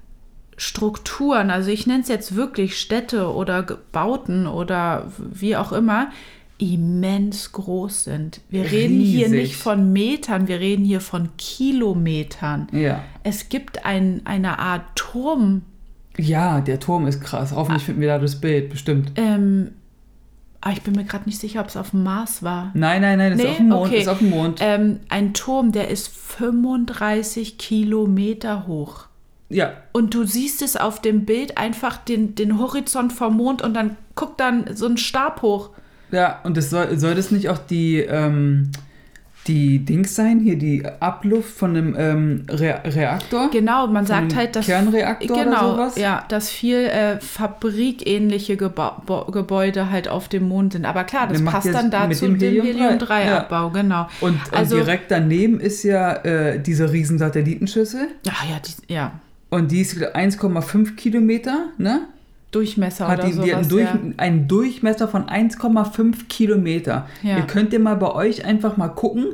Strukturen, also ich nenne es jetzt wirklich Städte oder Bauten oder wie auch immer, immens groß sind. Wir reden hier Riesig. nicht von Metern, wir reden hier von Kilometern. ja. Es gibt ein, eine Art Turm, Ja, der Turm ist krass. Hoffentlich finden wir da das Bild, bestimmt. ähm, aber ich bin mir gerade nicht sicher, ob es auf dem Mars war. Nein, nein, nein, das Nee, ist auf dem Mond. okay. Ist auf dem Mond. Ähm, ein Turm, der ist fünfunddreißig Kilometer hoch. ja, Und du siehst es auf dem Bild einfach den, den Horizont vom Mond und dann guckt dann so ein Stab hoch. ja, und das soll, soll das nicht auch die, ähm, die Dings sein, hier die Abluft von einem ähm, Re- Reaktor. Genau, man von sagt einem halt, dass Kernreaktor genau, oder sowas. ja, dass viel äh, fabrikähnliche Geba- Bo- Gebäude halt auf dem Mond sind. Aber klar, das Der macht passt jetzt dann mit dazu dem dem Helium Helium drei, drei ja. Abbau, genau. Und, Also- und direkt daneben ist ja äh, diese riesen Satellitenschüssel. Ach ja, die, ja, Und die ist eins Komma fünf Kilometer, ne? Durchmesser Hat oder die, die hat sowas. einen, Durch, ja. einen Durchmesser von eins Komma fünf Kilometer. Ja. Ihr könnt ja mal bei euch einfach mal gucken,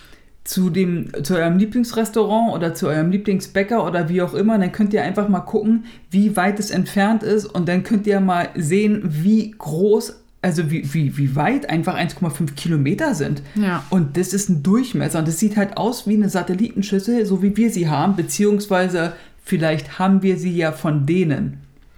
zu, dem, zu eurem Lieblingsrestaurant oder zu eurem Lieblingsbäcker oder wie auch immer, dann könnt ihr einfach mal gucken, wie weit es entfernt ist und dann könnt ihr mal sehen, wie groß, also wie, wie, wie weit einfach eins Komma fünf Kilometer sind. Ja. Und das ist ein Durchmesser und das sieht halt aus wie eine Satellitenschüssel, so wie wir sie haben, beziehungsweise vielleicht haben wir sie ja von denen.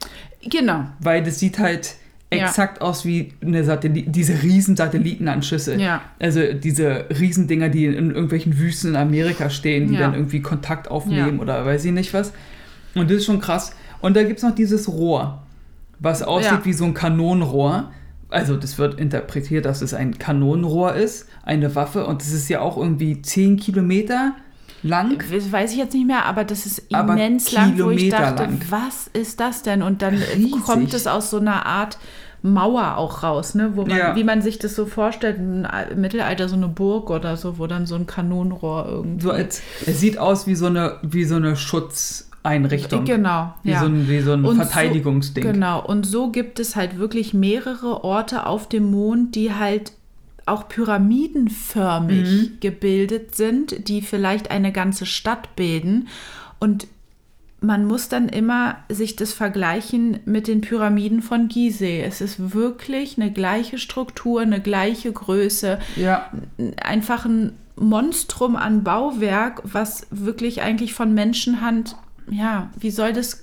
Genau. Weil das sieht halt Ja. exakt aus wie eine Satellit diese riesen Satellitenanschüsse. Ja. Also diese Riesendinger, die in irgendwelchen Wüsten in Amerika stehen, die Ja. dann irgendwie Kontakt aufnehmen Ja. oder weiß ich nicht was. Und das ist schon krass. Und da gibt es noch dieses Rohr, was aussieht Ja. wie so ein Kanonenrohr. Also das wird interpretiert, dass es ein Kanonenrohr ist, eine Waffe. Und das ist ja auch irgendwie zehn Kilometer lang. Das weiß ich jetzt nicht mehr, aber das ist Aber immens lang, wo ich Kilometer dachte, lang. was ist das denn? Und dann Riesig. kommt es aus so einer Art Mauer auch raus, ne? Wo man, Ja. wie man sich das so vorstellt, im Mittelalter so eine Burg oder so, wo dann so ein Kanonenrohr irgendwie... So als, es sieht aus wie so eine, wie so eine Schutzeinrichtung. Genau, Wie, ja. so ein, wie so ein Und Verteidigungsding. So, genau, und so gibt es halt wirklich mehrere Orte auf dem Mond, die halt auch pyramidenförmig Mhm. gebildet sind, die vielleicht eine ganze Stadt bilden. Und man muss dann immer sich das vergleichen mit den Pyramiden von Gizeh. Es ist wirklich eine gleiche Struktur, eine gleiche Größe, Ja, einfach ein Monstrum an Bauwerk, was wirklich eigentlich von Menschenhand, ja, wie soll das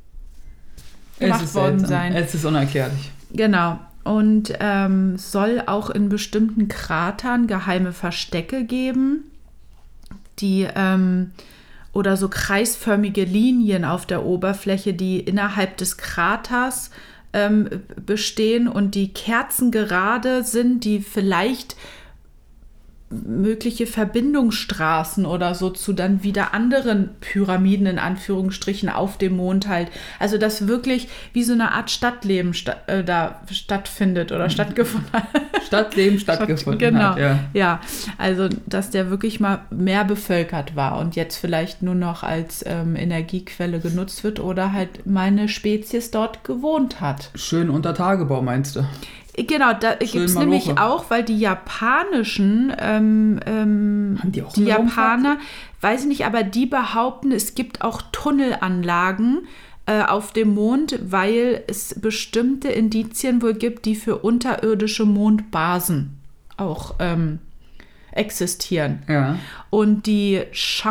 es gemacht ist worden seltsam. sein? Es ist unerklärlich. Genau. Und ähm, soll auch in bestimmten Kratern geheime Verstecke geben, die ähm, oder so kreisförmige Linien auf der Oberfläche, die innerhalb des Kraters ähm, bestehen und die kerzengerade sind, die vielleicht mögliche Verbindungsstraßen oder so zu dann wieder anderen Pyramiden in Anführungsstrichen auf dem Mond halt. Also dass wirklich wie so eine Art Stadtleben sta- äh, da stattfindet oder stattgefunden hat. Stadtleben stattgefunden Genau, hat, ja. ja. Also dass der wirklich mal mehr bevölkert war und jetzt vielleicht nur noch als ähm, Energiequelle genutzt wird oder halt meine Spezies dort gewohnt hat. Schön unter Tagebau, meinst du? Genau, da gibt es Maloche. nämlich auch, weil die japanischen, ähm, ähm, Haben die auch die eine Raumfahrt? Japaner, weiß ich nicht, aber die behaupten, es gibt auch Tunnelanlagen äh, auf dem Mond, weil es bestimmte Indizien wohl gibt, die für unterirdische Mondbasen auch ähm, existieren. Ja. Und die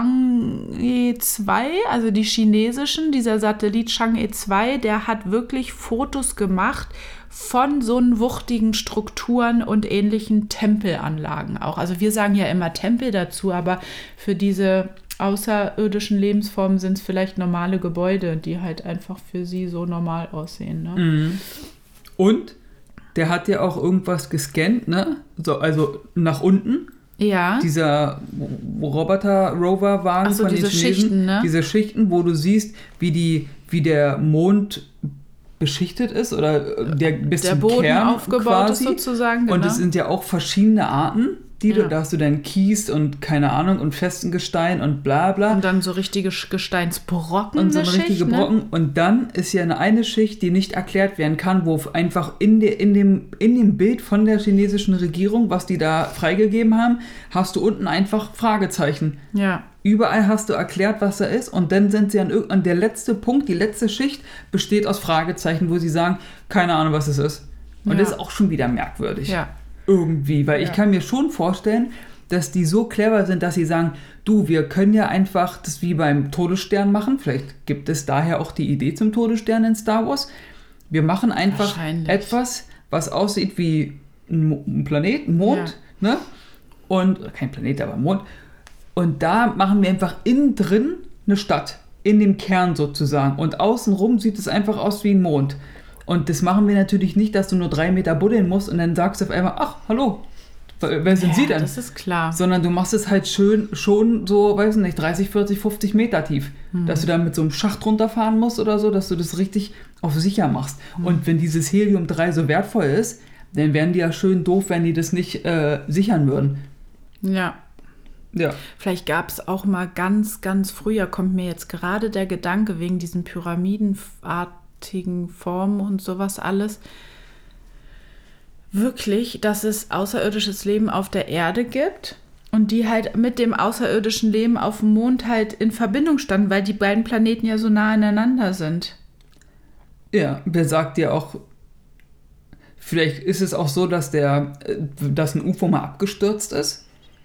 Chang'e zwei, also die chinesischen, dieser Satellit Chang'e zwei, der hat wirklich Fotos gemacht von so einen wuchtigen Strukturen und ähnlichen Tempelanlagen auch. Also wir sagen ja immer Tempel dazu, aber für diese außerirdischen Lebensformen sind es vielleicht normale Gebäude, die halt einfach für sie so normal aussehen. Ne? Mhm. Und der hat ja auch irgendwas gescannt, ne? So, also nach unten. Ja. Dieser Roboter-Rover-Wagen Ach so, von den diese Chinesen. Schichten, ne? Diese Schichten, wo du siehst, wie, die, wie der Mond beschichtet ist oder der bis Der zum Boden Kern aufgebaut quasi. ist sozusagen. Und genau. es sind ja auch verschiedene Arten, die Ja. du, da hast du dann Kies und keine Ahnung und festen Gestein und bla bla. Und dann so richtige Sch- Gesteinsbrocken. Und so eine eine richtige Schicht, ne? Brocken. Und dann ist ja eine, eine Schicht, die nicht erklärt werden kann, wo einfach in, der, in, dem, in dem Bild von der chinesischen Regierung, was die da freigegeben haben, hast du unten einfach Fragezeichen. Ja. Überall hast du erklärt, was da ist. Und dann sind sie an irgendeinem, der letzte Punkt, die letzte Schicht besteht aus Fragezeichen, wo sie sagen, keine Ahnung, was es ist. Und Ja. das ist auch schon wieder merkwürdig. Ja. Irgendwie, weil ich Ja. kann mir schon vorstellen, dass die so clever sind, dass sie sagen, du, wir können ja einfach das wie beim Todesstern machen. Vielleicht gibt es daher auch die Idee zum Todesstern in Star Wars. Wir machen einfach Wahrscheinlich. etwas, was aussieht wie ein, Mo- ein Planet, ein Mond, ne? Und, oder kein Planet, aber ein Mond. Und da machen wir einfach innen drin eine Stadt, in dem Kern sozusagen. Und außenrum sieht es einfach aus wie ein Mond. Und das machen wir natürlich nicht, dass du nur drei Meter buddeln musst und dann sagst du auf einmal, ach, hallo, Wer sind ja, sie denn? Das ist klar. Sondern du machst es halt schön, schon so, weiß nicht, dreißig, vierzig, fünfzig Meter tief. Hm. Dass du da mit so einem Schacht runterfahren musst oder so, dass du das richtig auf sicher machst. Hm. Und wenn dieses Helium drei so wertvoll ist, dann wären die ja schön doof, wenn die das nicht äh, sichern würden. Ja. Ja. Vielleicht gab es auch mal ganz, ganz früher, kommt mir jetzt gerade der Gedanke, wegen diesen pyramidenartigen Formen und sowas alles, wirklich, dass es außerirdisches Leben auf der Erde gibt und die halt mit dem außerirdischen Leben auf dem Mond halt in Verbindung standen, weil die beiden Planeten ja so nah aneinander sind. Ja, wer sagt dir auch, vielleicht ist es auch so, dass der, dass ein U F O mal abgestürzt ist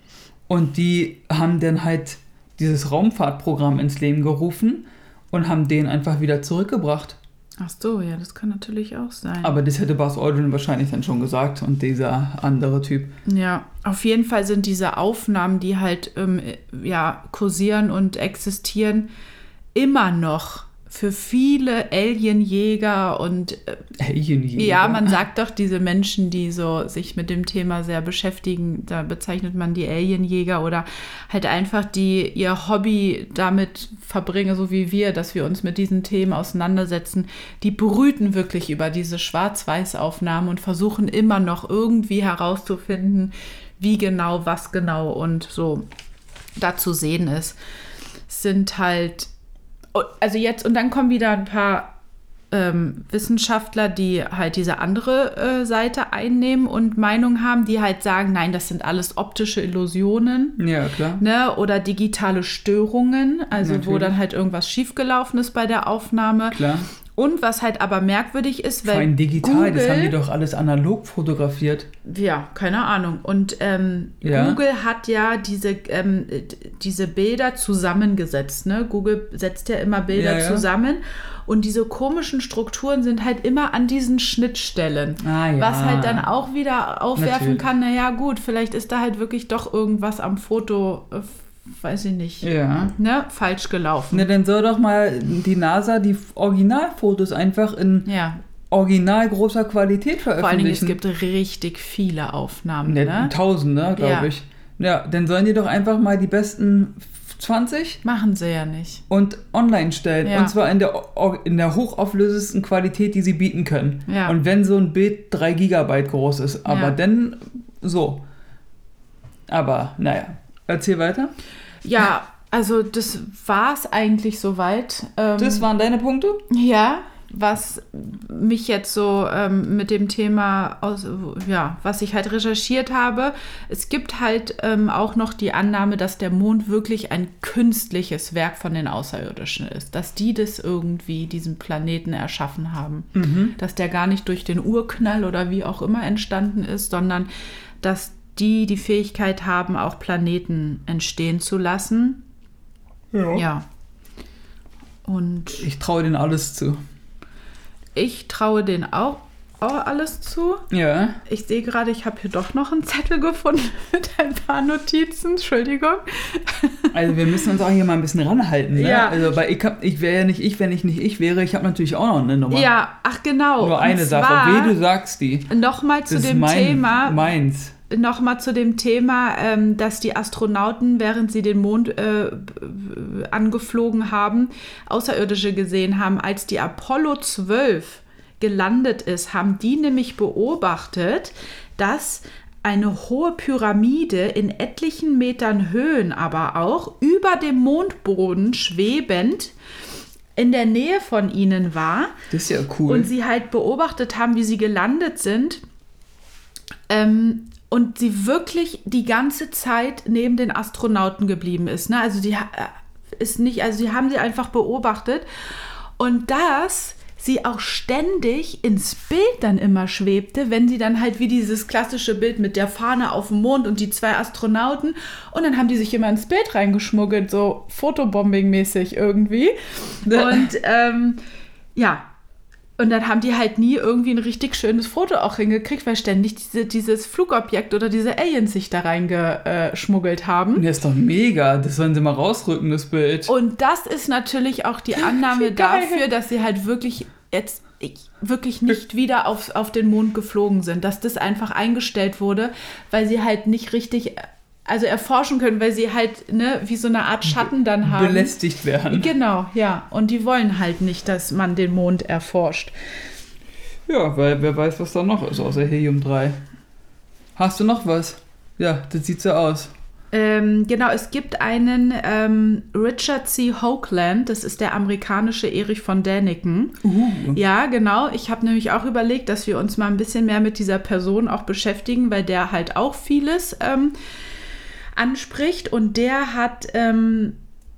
und die haben dann halt dieses Raumfahrtprogramm ins Leben gerufen und haben den einfach wieder zurückgebracht. Ach so, ja, das kann natürlich auch sein. Aber das hätte Buzz Aldrin wahrscheinlich dann schon gesagt und dieser andere Typ. Ja, auf jeden Fall sind diese Aufnahmen, die halt ähm, ja, kursieren und existieren, immer noch für viele Alienjäger und äh, Alienjäger? Ja, man sagt doch, diese Menschen, die so sich mit dem Thema sehr beschäftigen, da bezeichnet man die Alienjäger oder halt einfach die ihr Hobby damit verbringen, so wie wir, dass wir uns mit diesen Themen auseinandersetzen, die brüten wirklich über diese Schwarz-Weiß-Aufnahmen und versuchen immer noch irgendwie herauszufinden, wie genau, was genau und so da zu sehen ist. Es sind halt Also jetzt, und dann kommen wieder ein paar ähm, Wissenschaftler, die halt diese andere äh, Seite einnehmen und Meinung haben, die halt sagen, nein, das sind alles optische Illusionen. Ja, klar. Ne? Oder digitale Störungen, also Natürlich. Wo dann halt irgendwas schiefgelaufen ist bei der Aufnahme. Klar. Und was halt aber merkwürdig ist, weil Vor allem digital, Google, das haben die doch alles analog fotografiert. Ja, keine Ahnung. Und ähm, Ja. Google hat ja diese, ähm, diese Bilder zusammengesetzt. Ne? Google setzt ja immer Bilder Ja, ja. zusammen. Und diese komischen Strukturen sind halt immer an diesen Schnittstellen. Ah, ja. Was halt dann auch wieder aufwerfen Natürlich. kann, naja gut, vielleicht ist da halt wirklich doch irgendwas am Foto, äh, weiß ich nicht, Ja. ne, falsch gelaufen. Ne, dann soll doch mal die NASA die Originalfotos einfach in Ja, original großer Qualität vor allen Dingen, es veröffentlichen. gibt richtig viele Aufnahmen. Ne, Ne? Tausende, glaube Ja. ich. Ja, dann sollen die doch einfach mal die besten zwanzig Machen sie ja nicht. und online stellen. Ja. Und zwar in der, or- in der hochauflösesten Qualität, die sie bieten können. Ja. Und wenn so ein Bild drei Gigabyte groß ist. Aber Ja. dann so. Aber naja, erzähl weiter. Ja, also das war es eigentlich soweit. Ähm, Das waren deine Punkte? ja, was mich jetzt so ähm, mit dem Thema, aus, ja, was ich halt recherchiert habe. Es gibt halt ähm, auch noch die Annahme, dass der Mond wirklich ein künstliches Werk von den Außerirdischen ist. Dass die das irgendwie, diesen Planeten erschaffen haben. Mhm. Dass der gar nicht durch den Urknall oder wie auch immer entstanden ist, sondern dass die die Fähigkeit haben, auch Planeten entstehen zu lassen. Ja. Ja. Und Ich traue denen alles zu. ich traue denen auch, auch alles zu. Ja. Ich sehe gerade, ich habe hier doch noch einen Zettel gefunden mit ein paar Notizen. Entschuldigung. Also wir müssen uns auch hier mal ein bisschen ranhalten. Ne? Ja. Also weil ich, hab, ich wäre ja nicht ich, wenn ich nicht ich wäre. Ich habe natürlich auch noch eine Nummer. Ja, ach genau. Nur Und eine Sache. zwar Weh, du sagst die. Nochmal zu Das ist dem mein, Thema. meins. Nochmal zu dem Thema, ähm, dass die Astronauten, während sie den Mond äh, b- angeflogen haben, Außerirdische gesehen haben. Als die Apollo zwölf gelandet ist, haben die nämlich beobachtet, dass eine hohe Pyramide in etlichen Metern Höhen aber auch über dem Mondboden schwebend in der Nähe von ihnen war. Das ist ja cool. Und sie halt beobachtet haben, wie sie gelandet sind. Ähm, und sie wirklich die ganze Zeit neben den Astronauten geblieben ist. Ne? Also die ha- ist nicht, also die haben sie einfach beobachtet. Und dass sie auch ständig ins Bild dann immer schwebte, wenn sie dann halt wie dieses klassische Bild mit der Fahne auf dem Mond und die zwei Astronauten. Und dann haben die sich immer ins Bild reingeschmuggelt, so Fotobombing-mäßig irgendwie. Und ähm, ja, und dann haben die halt nie irgendwie ein richtig schönes Foto auch hingekriegt, weil ständig diese, dieses Flugobjekt oder diese Aliens sich da reingeschmuggelt haben. Das ist doch mega. Das sollen sie mal rausrücken, das Bild. Und das ist natürlich auch die Annahme Wie geil. dafür, dass sie halt wirklich jetzt wirklich nicht wieder auf, auf den Mond geflogen sind, dass das einfach eingestellt wurde, weil sie halt nicht richtig, also erforschen können, weil sie halt, ne, wie so eine Art Schatten dann haben. Belästigt werden. Genau, ja. Und die wollen halt nicht, dass man den Mond erforscht. Ja, weil wer weiß, was da noch ist, außer Helium drei. Hast du noch was? Ja, das sieht so aus. Ähm, genau, es gibt einen ähm, Richard C. Hoagland, das ist der amerikanische Erich von Däniken. Uh. Ja, genau. Ich habe nämlich auch überlegt, dass wir uns mal ein bisschen mehr mit dieser Person auch beschäftigen, weil der halt auch vieles ähm, anspricht. Und der hat, ähm,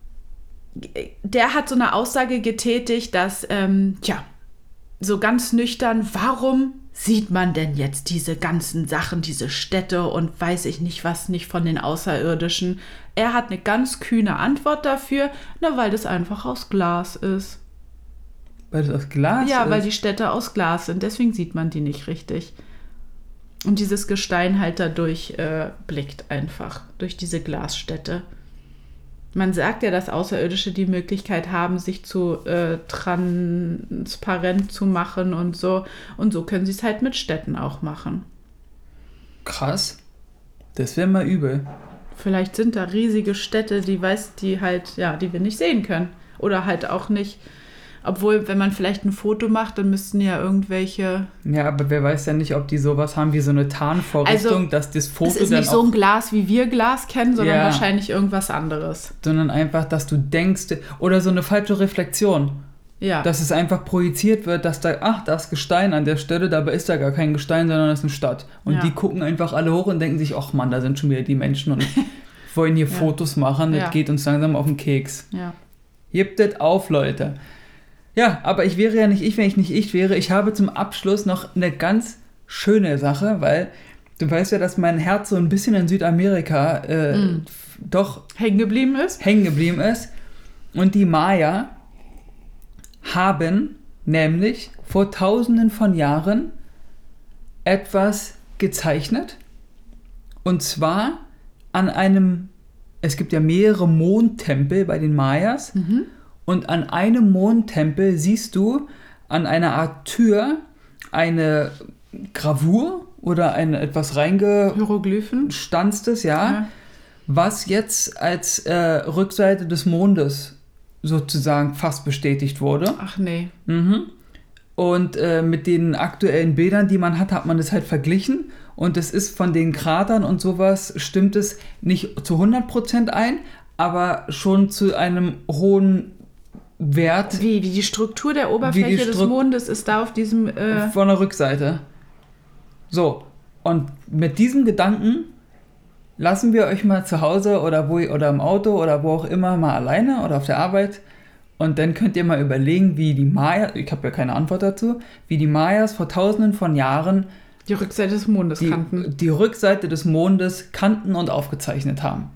der hat so eine Aussage getätigt, dass, ähm, tja, so ganz nüchtern, warum sieht man denn jetzt diese ganzen Sachen, diese Städte und weiß ich nicht was nicht von den Außerirdischen? Er hat eine ganz kühne Antwort dafür, na, weil das einfach aus Glas ist. Weil das aus Glas Ja, ist? weil die Städte aus Glas sind, deswegen sieht man die nicht richtig. Und dieses Gestein halt dadurch äh, blickt einfach, durch diese Glasstädte. Man sagt ja, dass Außerirdische die Möglichkeit haben, sich zu äh, transparent zu machen und so. Und so können sie es halt mit Städten auch machen. Krass. Das wäre mal übel. Vielleicht sind da riesige Städte, die weiß, die halt, ja, die wir nicht sehen können. Oder halt auch nicht. Obwohl, wenn man vielleicht ein Foto macht, dann müssten ja irgendwelche... Ja, aber wer weiß ja nicht, ob die sowas haben wie so eine Tarnvorrichtung, also, dass das Foto dann auch... Es ist nicht so ein Glas, wie wir Glas kennen, sondern ja, wahrscheinlich irgendwas anderes. Sondern einfach, dass du denkst... Oder so eine falsche Reflexion. Ja. Dass es einfach projiziert wird, dass da... Ach, da ist Gestein an der Stelle, dabei ist da gar kein Gestein, sondern das ist eine Stadt. Und ja, die gucken einfach alle hoch und denken sich, ach Mann, da sind schon wieder die Menschen und wollen hier ja Fotos machen. Das ja geht uns langsam auf den Keks. Ja. Gebt das auf, Leute. Ja, aber ich wäre ja nicht ich, wenn ich nicht ich wäre. Ich habe zum Abschluss noch eine ganz schöne Sache, weil du weißt ja, dass mein Herz so ein bisschen in Südamerika äh, mm. doch hängen geblieben ist. Hängen geblieben ist. Und die Maya haben nämlich vor tausenden von Jahren etwas gezeichnet. Und zwar an einem, es gibt ja mehrere Mondtempel bei den Mayas. Mhm. Und an einem Mondtempel siehst du an einer Art Tür eine Gravur oder ein etwas reinge... Hieroglyphen? Stanztes, ja, ja. Was jetzt als äh, Rückseite des Mondes sozusagen fast bestätigt wurde. Ach nee. Mhm. Und äh, mit den aktuellen Bildern, die man hat, hat man das halt verglichen. Und es ist von den Kratern und sowas, stimmt es nicht zu hundert Prozent ein, aber schon zu einem hohen Wert. Wie, wie die Struktur der Oberfläche Stru- des Mondes ist da auf diesem... Äh von der Rückseite. So, und mit diesem Gedanken lassen wir euch mal zu Hause oder, wo, oder im Auto oder wo auch immer mal alleine oder auf der Arbeit und dann könnt ihr mal überlegen, wie die Mayas, ich habe ja keine Antwort dazu, wie die Mayas vor tausenden von Jahren die Rückseite des Mondes die, kannten. Die Rückseite des Mondes kannten und aufgezeichnet haben.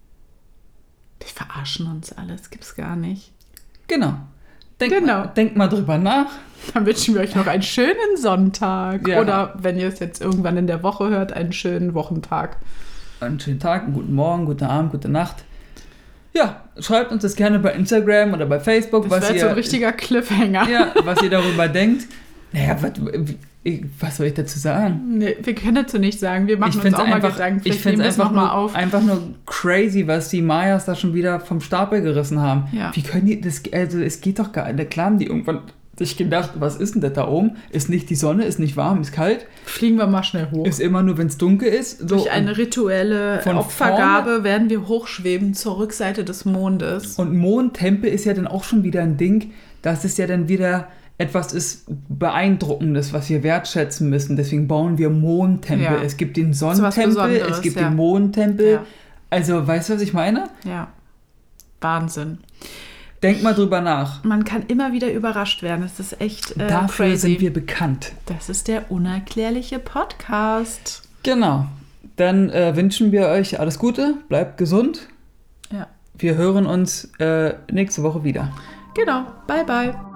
Die verarschen uns alles, gibt's gar nicht. Genau. Denk, genau. Mal, denkt mal drüber nach. Dann wünschen wir euch noch einen schönen Sonntag. Ja. Oder wenn ihr es jetzt irgendwann in der Woche hört, einen schönen Wochentag. Einen schönen Tag, einen guten Morgen, guten Abend, gute Nacht. Ja, schreibt uns das gerne bei Instagram oder bei Facebook. Das was wäre ihr, so ein richtiger Cliffhanger. Ja, was ihr darüber denkt. Naja, was, was soll ich dazu sagen? Nee, wir können dazu nicht sagen. Wir machen ich uns auch einfach, mal Gedanken. Ich finde es einfach, nur, auf. einfach nur crazy, was die Mayas da schon wieder vom Stapel gerissen haben. Ja. Wie können die das, also es geht doch gar nicht. Klar haben die irgendwann sich gedacht, was ist denn das da oben? Ist nicht die Sonne, ist nicht warm, ist kalt. Fliegen wir mal schnell hoch. Ist immer nur, wenn es dunkel ist. So. Durch eine rituelle Opfergabe vorne werden wir hochschweben zur Rückseite des Mondes. Und Mondtempel ist ja dann auch schon wieder ein Ding, dass es ja dann wieder etwas ist Beeindruckendes, was wir wertschätzen müssen. Deswegen bauen wir Mondtempel. Ja. Es gibt den Sonnentempel, es gibt ja. den Mondtempel. Ja. Also, weißt du, was ich meine? Ja. Wahnsinn. Denk mal drüber nach. Man kann immer wieder überrascht werden. Das ist echt äh, Dafür crazy. sind wir bekannt. Das ist der unerklärliche Podcast. Genau. Dann äh, wünschen wir euch alles Gute. Bleibt gesund. Ja. Wir hören uns äh, nächste Woche wieder. Genau. Bye, bye.